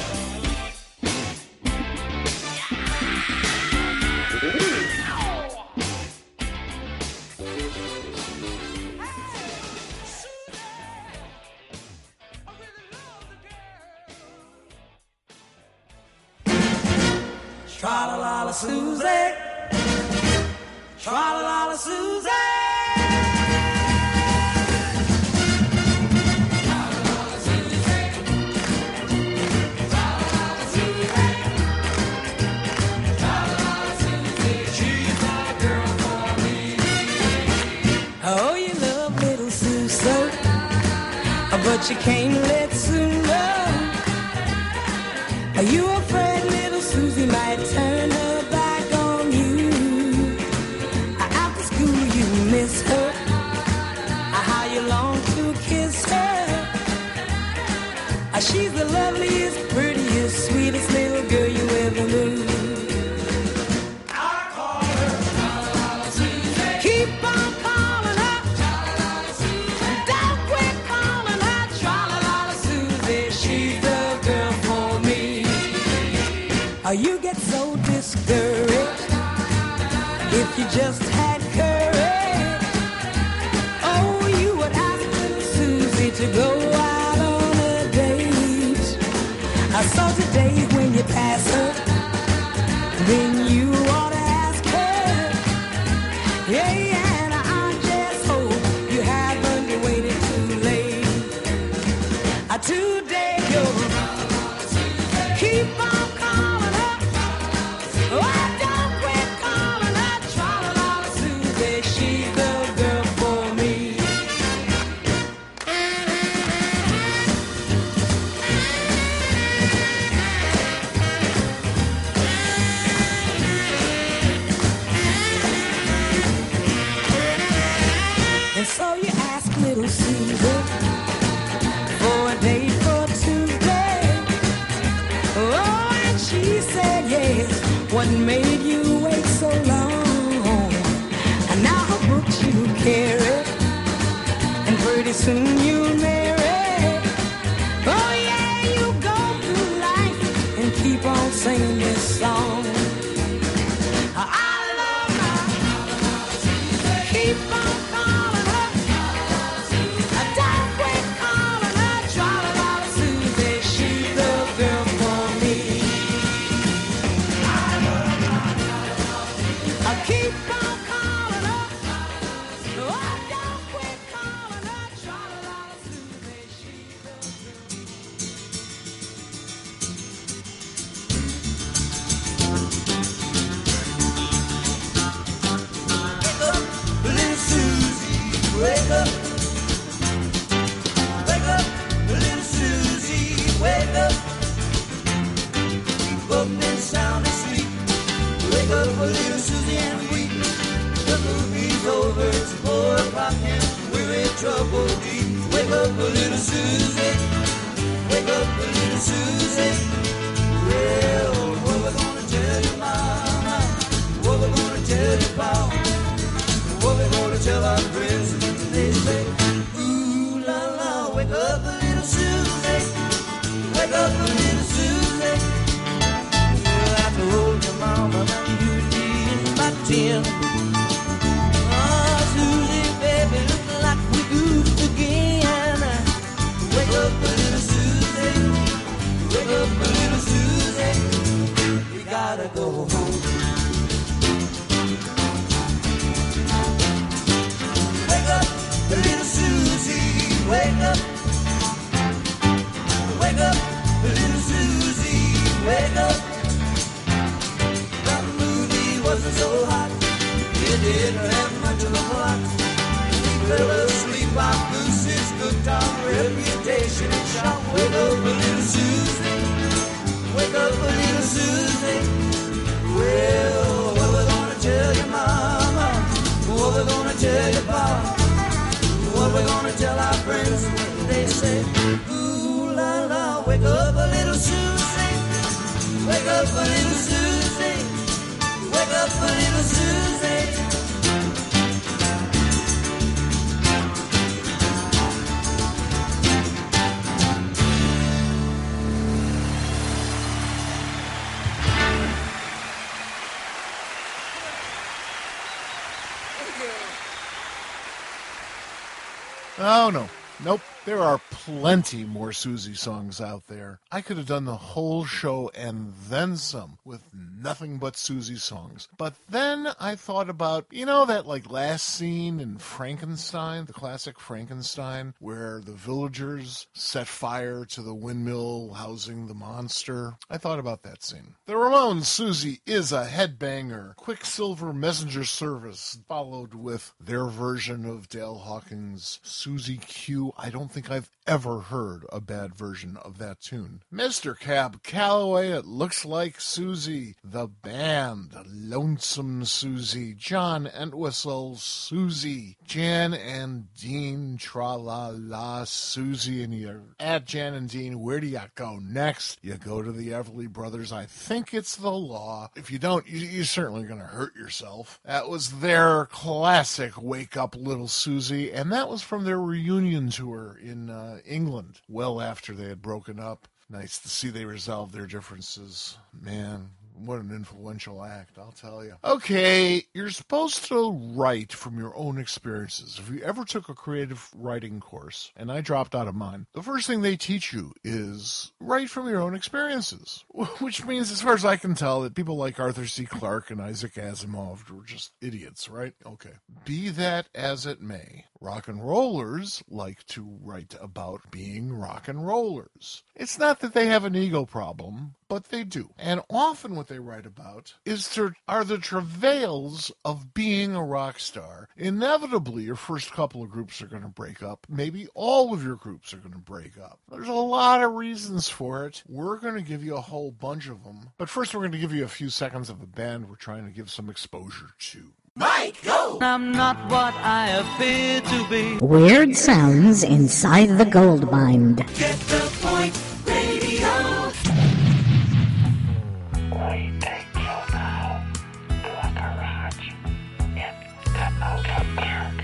Tra-la-la-la Susie, tra-la-la-la Susie. Oh, you love little Susie, but you can't let Sue know. Are you afraid little Susie might turn her back on you? After school you miss her, how you long to kiss her. She's the loveliest, prettiest, sweetest little girl you ever knew. Keep on calling her. Don't quit calling her. Tra-la-la-la Susie, she's the girl for me. Oh, you get so discouraged if you just had courage. Oh, you would ask little Susie to go out on a date. I saw today when you pass her, then you ought to ask her. Yeah, and I just hope you haven't waited too late. Uh, Today, girl, keep on calling her. Oh, don't quit calling her. Tra-la-la-la Susie, she's the girl for me. And so you ask little Susie for a date for Tuesday. Oh, and she said yes. What made you wait so long? And now her books you carry, and pretty soon you'll marry. Oh yeah, you go through life and keep on singing this song. I love her. Keep on calling her. Don't quit calling her. Tra-la-la-la Susie, she's the girl for me. I keep on calling her. Oh, don't quit calling her. Tra-la-la-la Susie, she's the Little Susie, wake up. Wake up, little Susie, wake up. You've both been sound asleep. Wake up, little Susie, and weep. The movie's over, it's four o'clock and we're in trouble deep. Wake up, little Susie. Wake up, little Susie. Well, what we're gonna tell your mama? What we're gonna tell your papa? What we gonna tell our friends? They say, ooh la la, wake up, little Susie. Wake up, little Susie. Well, after hold your mama, you need my tin. Oh, Susie, baby, look like we goofed again. Wake up, little Susie. Wake up, little Susie. You gotta go home. Wake up, didn't have much of a plot. We fell asleep on Lucy's good time reputation and shot. Wake up a little Susie, wake up a little Susie. Well, what we're gonna tell your mama, what we're gonna tell your papa, what we're gonna tell our friends when they say, ooh la la, wake up a little Susie, wake up a little Susie, wake up a little Susie. Oh, no. Nope. There are plenty more Susie songs out there. I could have done the whole show and then some with nothing but Susie songs. But then I thought about, you know, that like last scene in Frankenstein, the classic Frankenstein, where the villagers set fire to the windmill housing the monster. I thought about that scene. The Ramones' Susie is a headbanger. Quicksilver Messenger Service followed with their version of Dale Hawkins' Susie Q. I don't think I've ever heard a bad version of that tune. Mister Cab Calloway, It Looks Like Susie. The Band, Lonesome Susie. John Entwistle, Susie. Jan and Dean, Tra-la-la, Susie. And you're at Jan and Dean, where do you go next? You go to the Everly Brothers. I think it's the law. If you don't, you, you're certainly going to hurt yourself. That was their classic Wake Up Little Susie, and that was from their reunion tour in uh, England, well after they had broken up. Nice to see they resolved their differences. Man, what an influential act, I'll tell you. Okay, you're supposed to write from your own experiences. If you ever took a creative writing course, and I dropped out of mine, the first thing they teach you is write from your own experiences. Which means, as far as I can tell, that people like Arthur C. Clarke and Isaac Asimov were just idiots, right? Okay. Be that as it may, rock and rollers like to write about being rock and rollers. It's not that they have an ego problem, but they do. And often what they write about is to, are the travails of being a rock star. Inevitably, your first couple of groups are going to break up. Maybe all of your groups are going to break up. There's a lot of reasons for it. We're going to give you a whole bunch of them. But first, we're going to give you a few seconds of a band we're trying to give some exposure to. Mike, go! I'm not what I appear to be. Weird sounds inside the gold mine. Get the point, radio. We take you now to a garage in Canoga Park.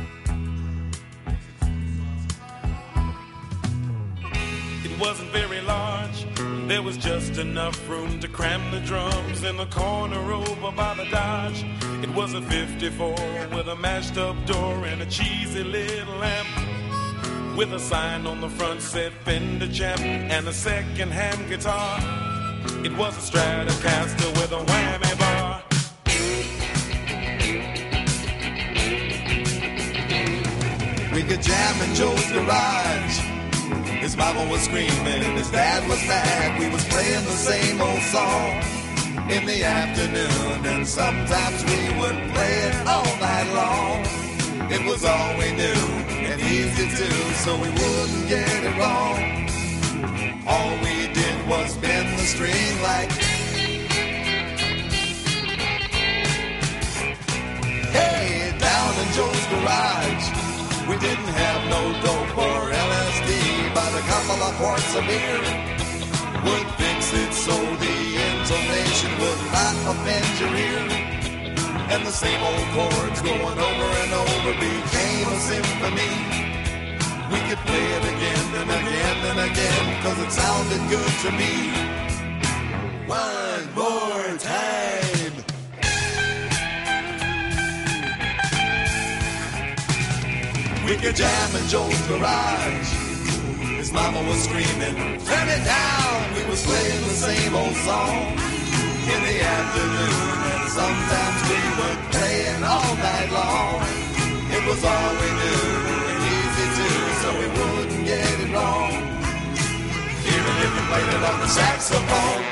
It wasn't very large. There was just enough room to cram the drums in the corner over by the Dodge. It was a fifty-four with a mashed up door and a cheesy little amp, with a sign on the front said Fender Champ and a second-hand guitar. It was a Stratocaster with a whammy bar. We could jam in Joe's garage. His mama was screaming and his dad was mad. We was playing the same old song in the afternoon, and sometimes we would play it all night long. It was all we knew and easy to do, so we wouldn't get it wrong. All we did was bend the string like, hey, down in Joe's garage. We didn't have no dope or L S D, but a couple of quarts of beer would fix it so the intonation would not offend your ear. And the same old chords going over and over became a symphony. We could play it again and again and again, cause it sounded good to me. One more time. We could jam in Joe's garage. His mama was screaming, turn it down. We was playing the same old song in the afternoon, and sometimes we would play it all night long. It was all we knew and easy too, so we wouldn't get it wrong. Even if we played it on the saxophone.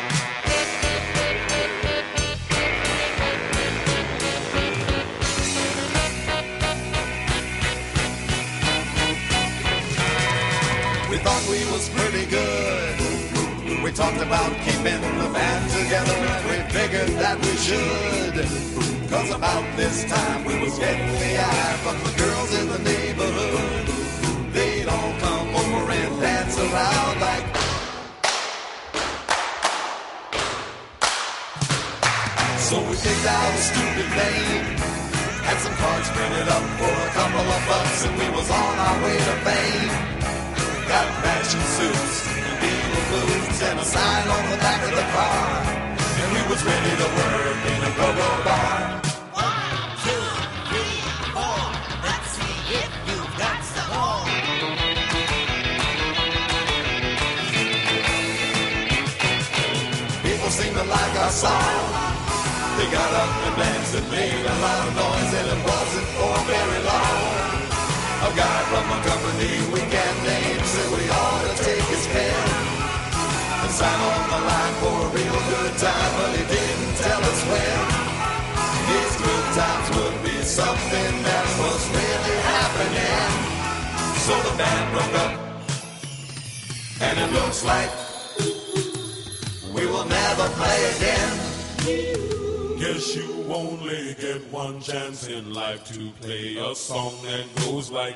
thought we was pretty good. We talked about keeping the band together, and we figured that we should. Cause about this time we was getting the eye from the girls in the neighborhood. They'd all come over and dance around like. So we picked out a stupid name, had some cards printed up for a couple of bucks, and we was on our way to fame. Got matching suits and beetle boots and a sign on the back of the car, and we was ready to work in a go-go bar. One, two, three, four. Let's see if you've got some more. People seem to like our song. They got up and danced and made a lot of noise, and it wasn't for very long. A guy from a company we can't name said we ought to take his pen and sign on the line for a real good time, but he didn't tell us when. These good times would be something that was really happening. So the band broke up, and it looks like we will never play again. Guess you only get one chance in life to play a song that goes like.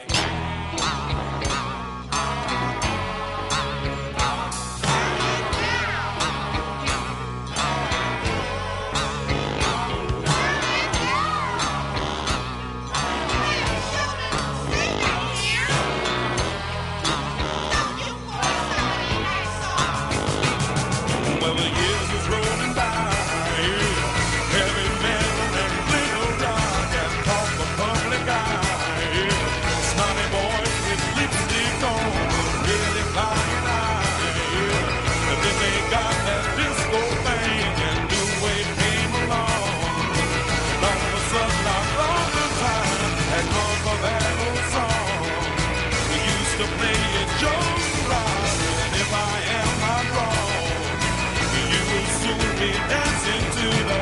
Well, the years is rolling by. Heavy metal and little rock and talk the public eye. Snotty boys with lipstick on, really flying high. And then they got that disco thing, and New Wave came along. All of a sudden, I thought the time had come for that old song. We used to play it just right, and if I am not wrong, you will soon be dancing to the.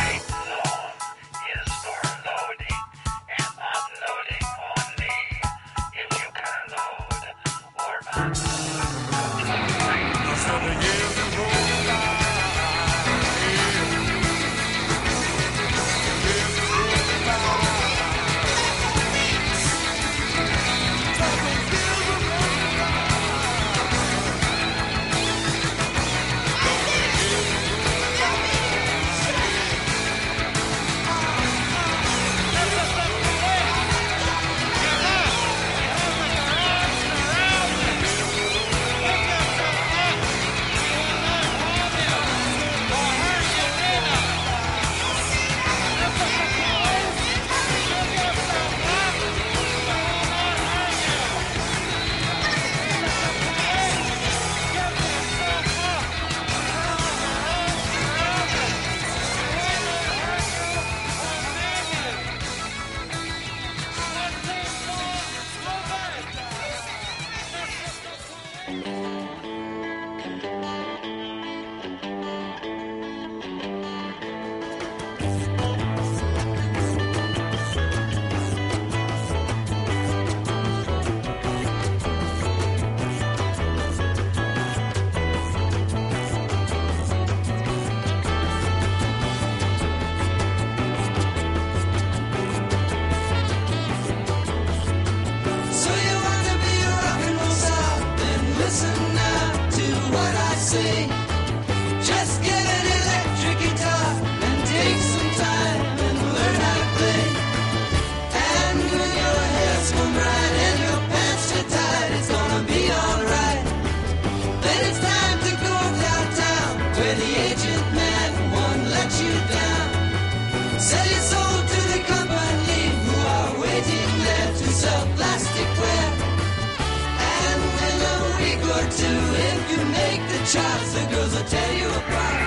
Charts, the girls will tell you apart.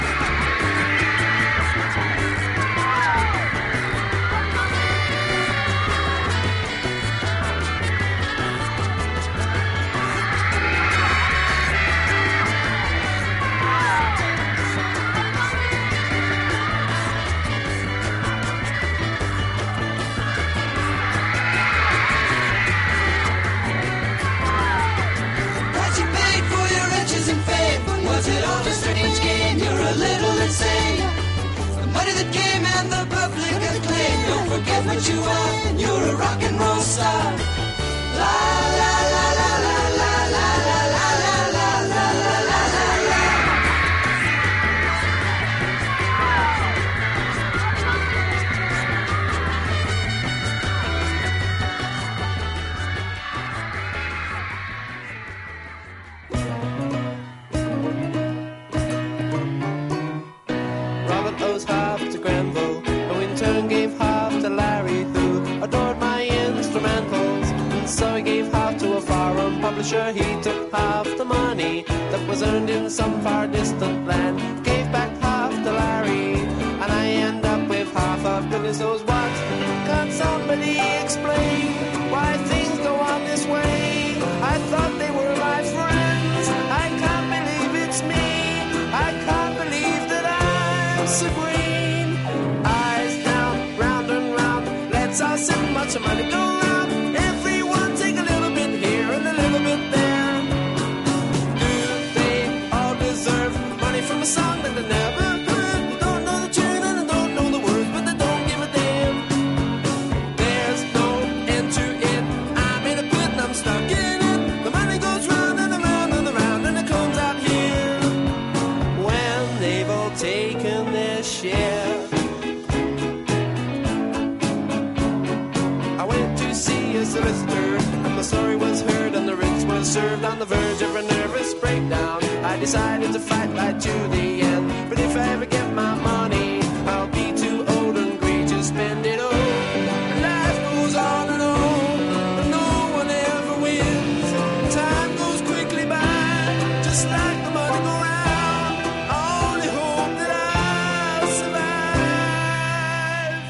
What you what you are, you're a rock and roll star. La la la la la la la la la la la la la la la. Robert owes half to Granville, who in turn gave half to Larry, who adored my instrumentals. And so he gave half to a foreign publisher. He took half the money that was earned in some far distant land, gave back half to Larry, and I end up with half of Billy. So's what? Can't somebody explain why things go on this way? I thought they were my friends. I can't believe it's me. I can't believe that I'm so green. Eyes down, round and round. Let's all sit and watch the money go round. Everyone take a little bit here and a little bit there. Do they all deserve money from a song that they never heard? They don't know the tune and they don't know the words, but they don't give a damn. There's no end to it. I'm in a pit and I'm stuck in it. The money goes round and around and around and it comes out here when they've all taken their share. I went to see a solicitor, and my story was heard, and the writs were served. On the verge of a nervous breakdown, I decided to fight right to the end. But if I ever get my money, I'll be too old and greedy to spend it all. And life goes on and on, but no one ever wins. Time goes quickly by, just like the money go round. I only hope that I'll survive.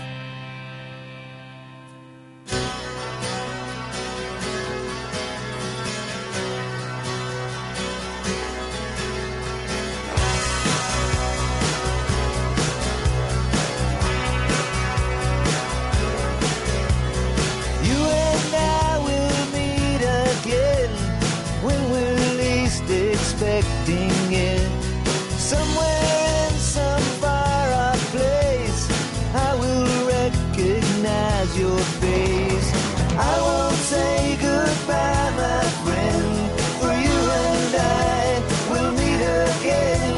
You and I will meet again when we're least expecting it. Somewhere in some far off place, I will recognize your face. I won't say goodbye, my friend, for you and I will meet again.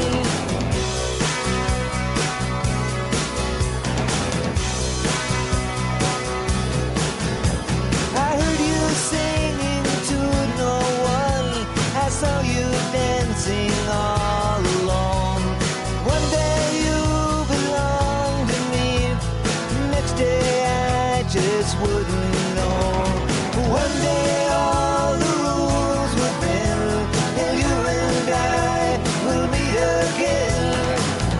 I heard you singing to no one. I saw you dancing all alone. One day you belonged to me, next day I just wouldn't know. One day all the rules would bend, and you and I will meet again.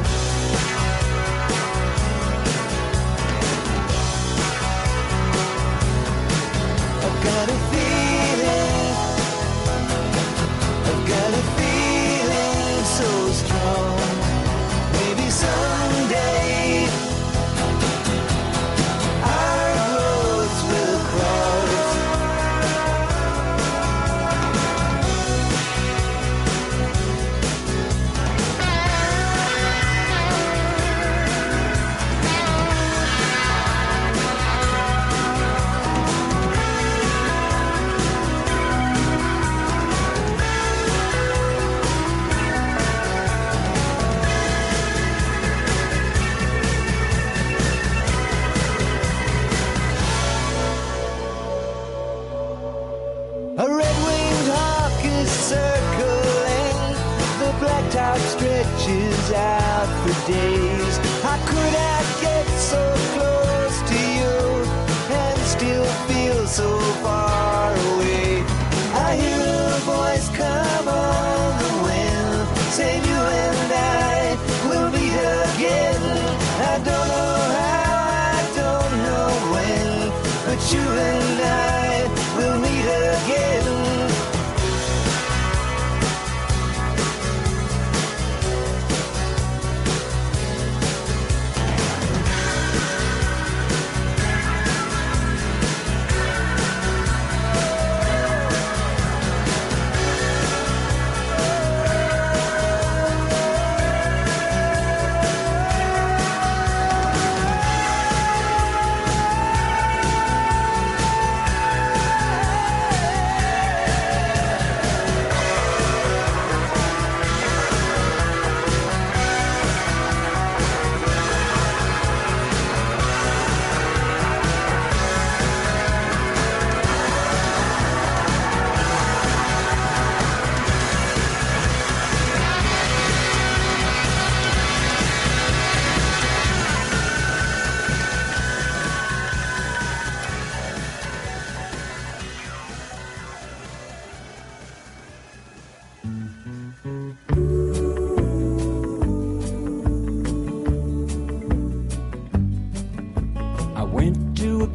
I've got a feeling, I've got a feeling so strong. Maybe someday our roads will cross. A red-winged hawk is circling, the blacktop stretches out for days. How could I get so close to you and still feel so far away? I hear a voice come on the wind, saying you and I will meet again. I don't know how, I don't know when, but you and I will meet again.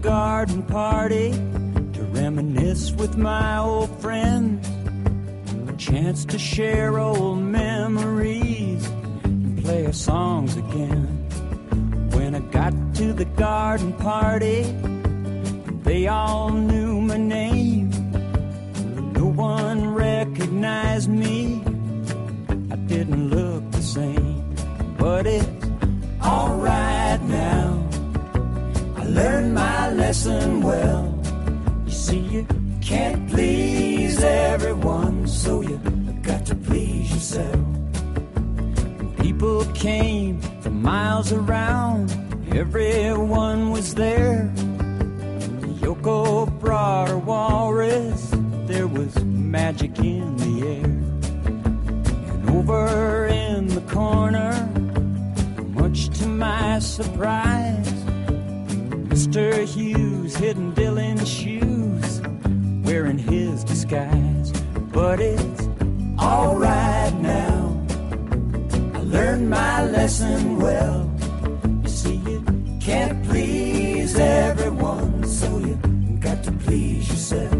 garden party to reminisce with my old friends. A chance to share old memories and play our songs again. When I got to the garden party, they all knew my name. No one recognized me. I didn't look the same, but it's alright now. I learned my lesson well. You see, you can't please everyone, so you got to please yourself. People came from miles around, everyone was there. Yoko brought her walrus, there was magic in the air. And over in the corner, much to my surprise, Mister Hughes hidden Dylan's shoes, wearing his disguise. But it's alright now, I learned my lesson well. You see, you can't please everyone, so you got to please yourself.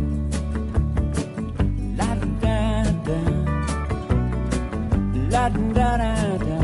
La da da, la da da da.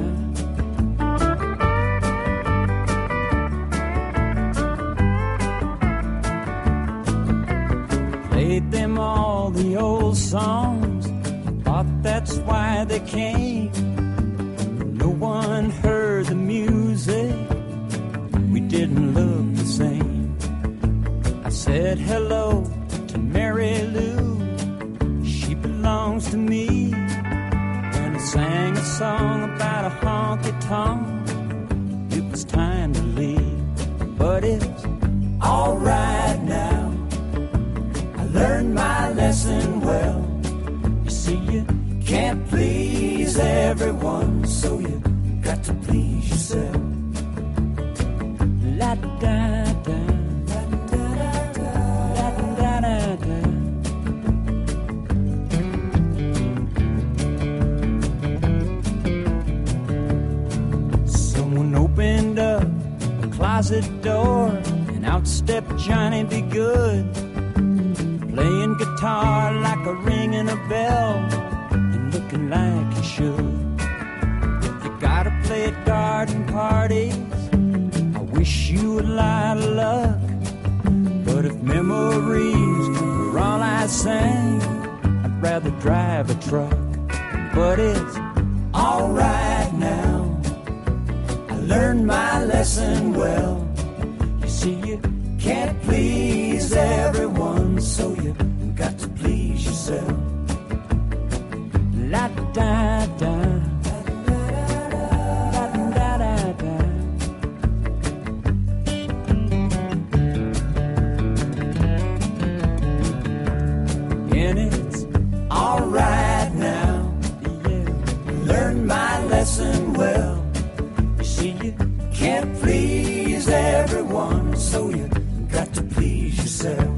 Played them all the old songs, thought that's why they came. No one heard the music, we didn't look the same. I said hello to Mary Lou, she belongs to me. When I sang a song about a honky-tonk, it was time to leave. But it's alright now, I learned my lesson well. You see, you can't please everyone, so you got to please yourself. La da da, la da da, la da da da. Someone opened up a closet door, and out stepped Johnny B. Good, playing guitar like a ringing a bell, and looking like he should. If you gotta play at garden parties, I wish you a lot of luck. But if memories were all I sang, I'd rather drive a truck. But it's alright now, I learned my lesson well. You see, you can't please everyone, so you got to please yourself. La da da, la da da da. And it's alright now, yeah, learned my lesson well. You see, you can't please everyone, so you got to please yourself.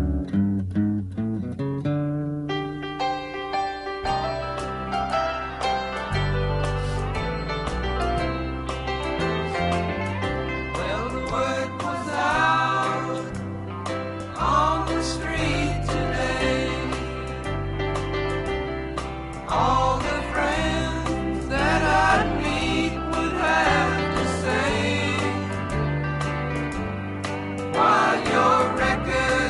Well, the word was out on the street today. All the friends that I'd meet would have to say, while your record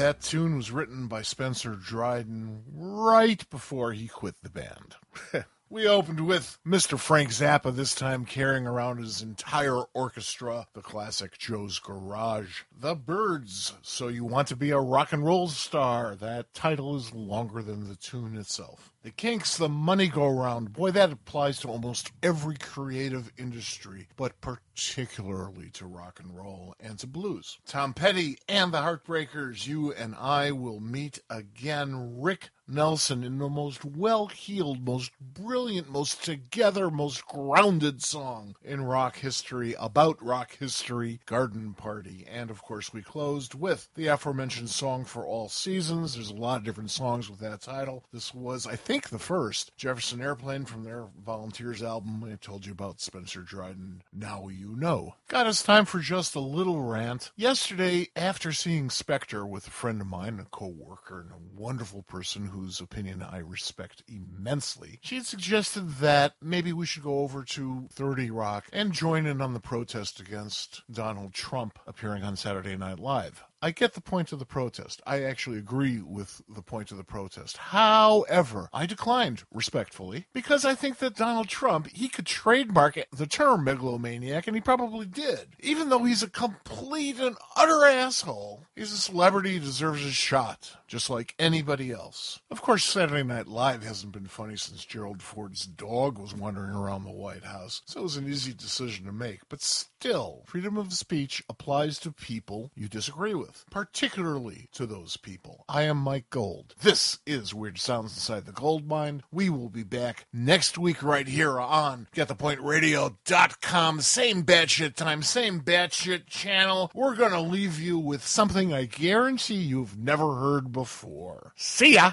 that tune was written by Spencer Dryden right before he quit the band. We opened with Mister Frank Zappa, this time carrying around his entire orchestra, the classic Joe's Garage. The Byrds, So You Want to Be a Rock and Roll Star. That title is longer than the tune itself. The Kinks, The Money Go Round. Boy, that applies to almost every creative industry, but particularly to rock and roll and to blues. Tom Petty and the Heartbreakers, You and I Will Meet Again. Rick Nelson in the most well-heeled, most brilliant, most together, most grounded song in rock history, about rock history, Garden Party. And, of course, we closed with the aforementioned Song for All Seasons. There's a lot of different songs with that title. This was, I think, the first Jefferson Airplane from their Volunteers album. I told you about Spencer Dryden. Now you know. Got us time for just a little rant. Yesterday, after seeing Spectre with a friend of mine, a co-worker, and a wonderful person who whose opinion I respect immensely, she had suggested that maybe we should go over to thirty Rock and join in on the protest against Donald Trump appearing on Saturday Night Live. I get the point of the protest. I actually agree with the point of the protest. However, I declined respectfully because I think that Donald Trump, he could trademark the term megalomaniac, and he probably did. Even though he's a complete and utter asshole, he's a celebrity, he deserves a shot, just like anybody else. Of course, Saturday Night Live hasn't been funny since Gerald Ford's dog was wandering around the White House, so it was an easy decision to make. But still, freedom of speech applies to people you disagree with. Particularly to those people. I am Mike Gold. This is Weird Sounds Inside the Gold Mine. We will be back next week right here on get the point radio dot com. Same batshit time, same batshit channel. We're going to leave you with something I guarantee you've never heard before. See ya!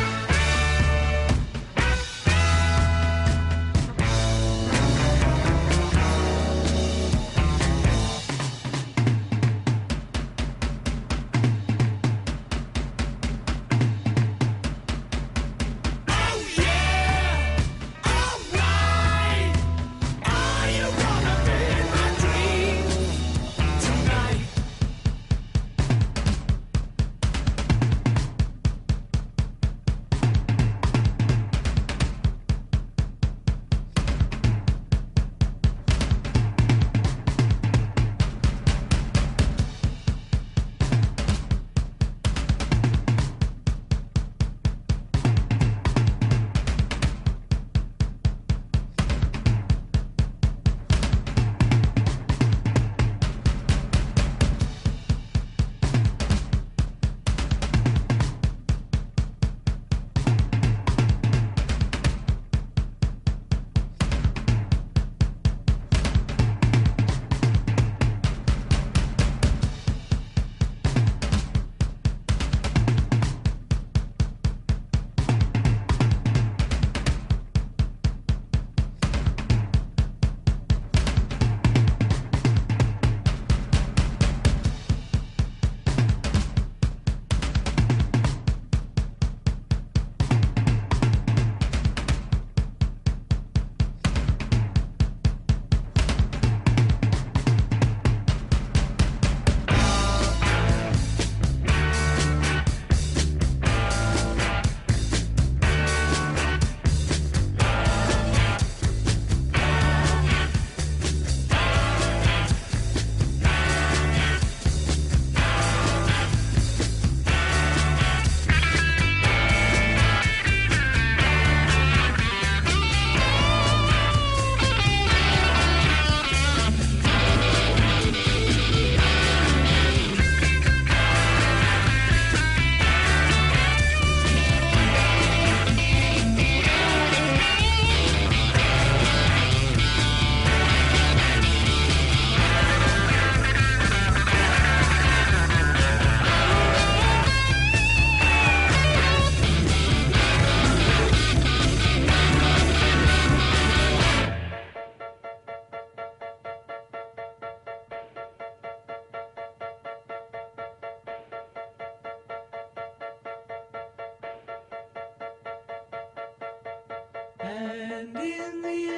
And in the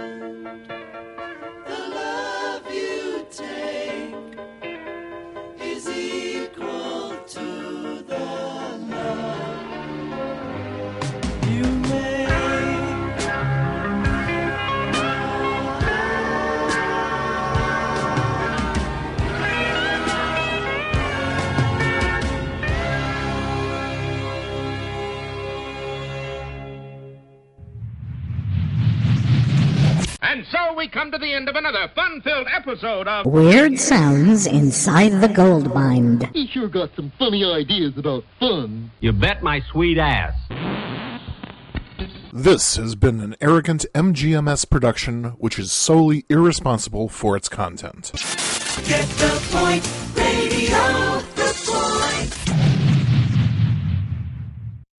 end, the love you take is equal to And so we come to the end of another fun-filled episode of Weird Sounds Inside the Gold Mine. He sure got some funny ideas about fun. You bet my sweet ass. This has been an arrogant M G M S production which is solely irresponsible for its content. Get the point, radio.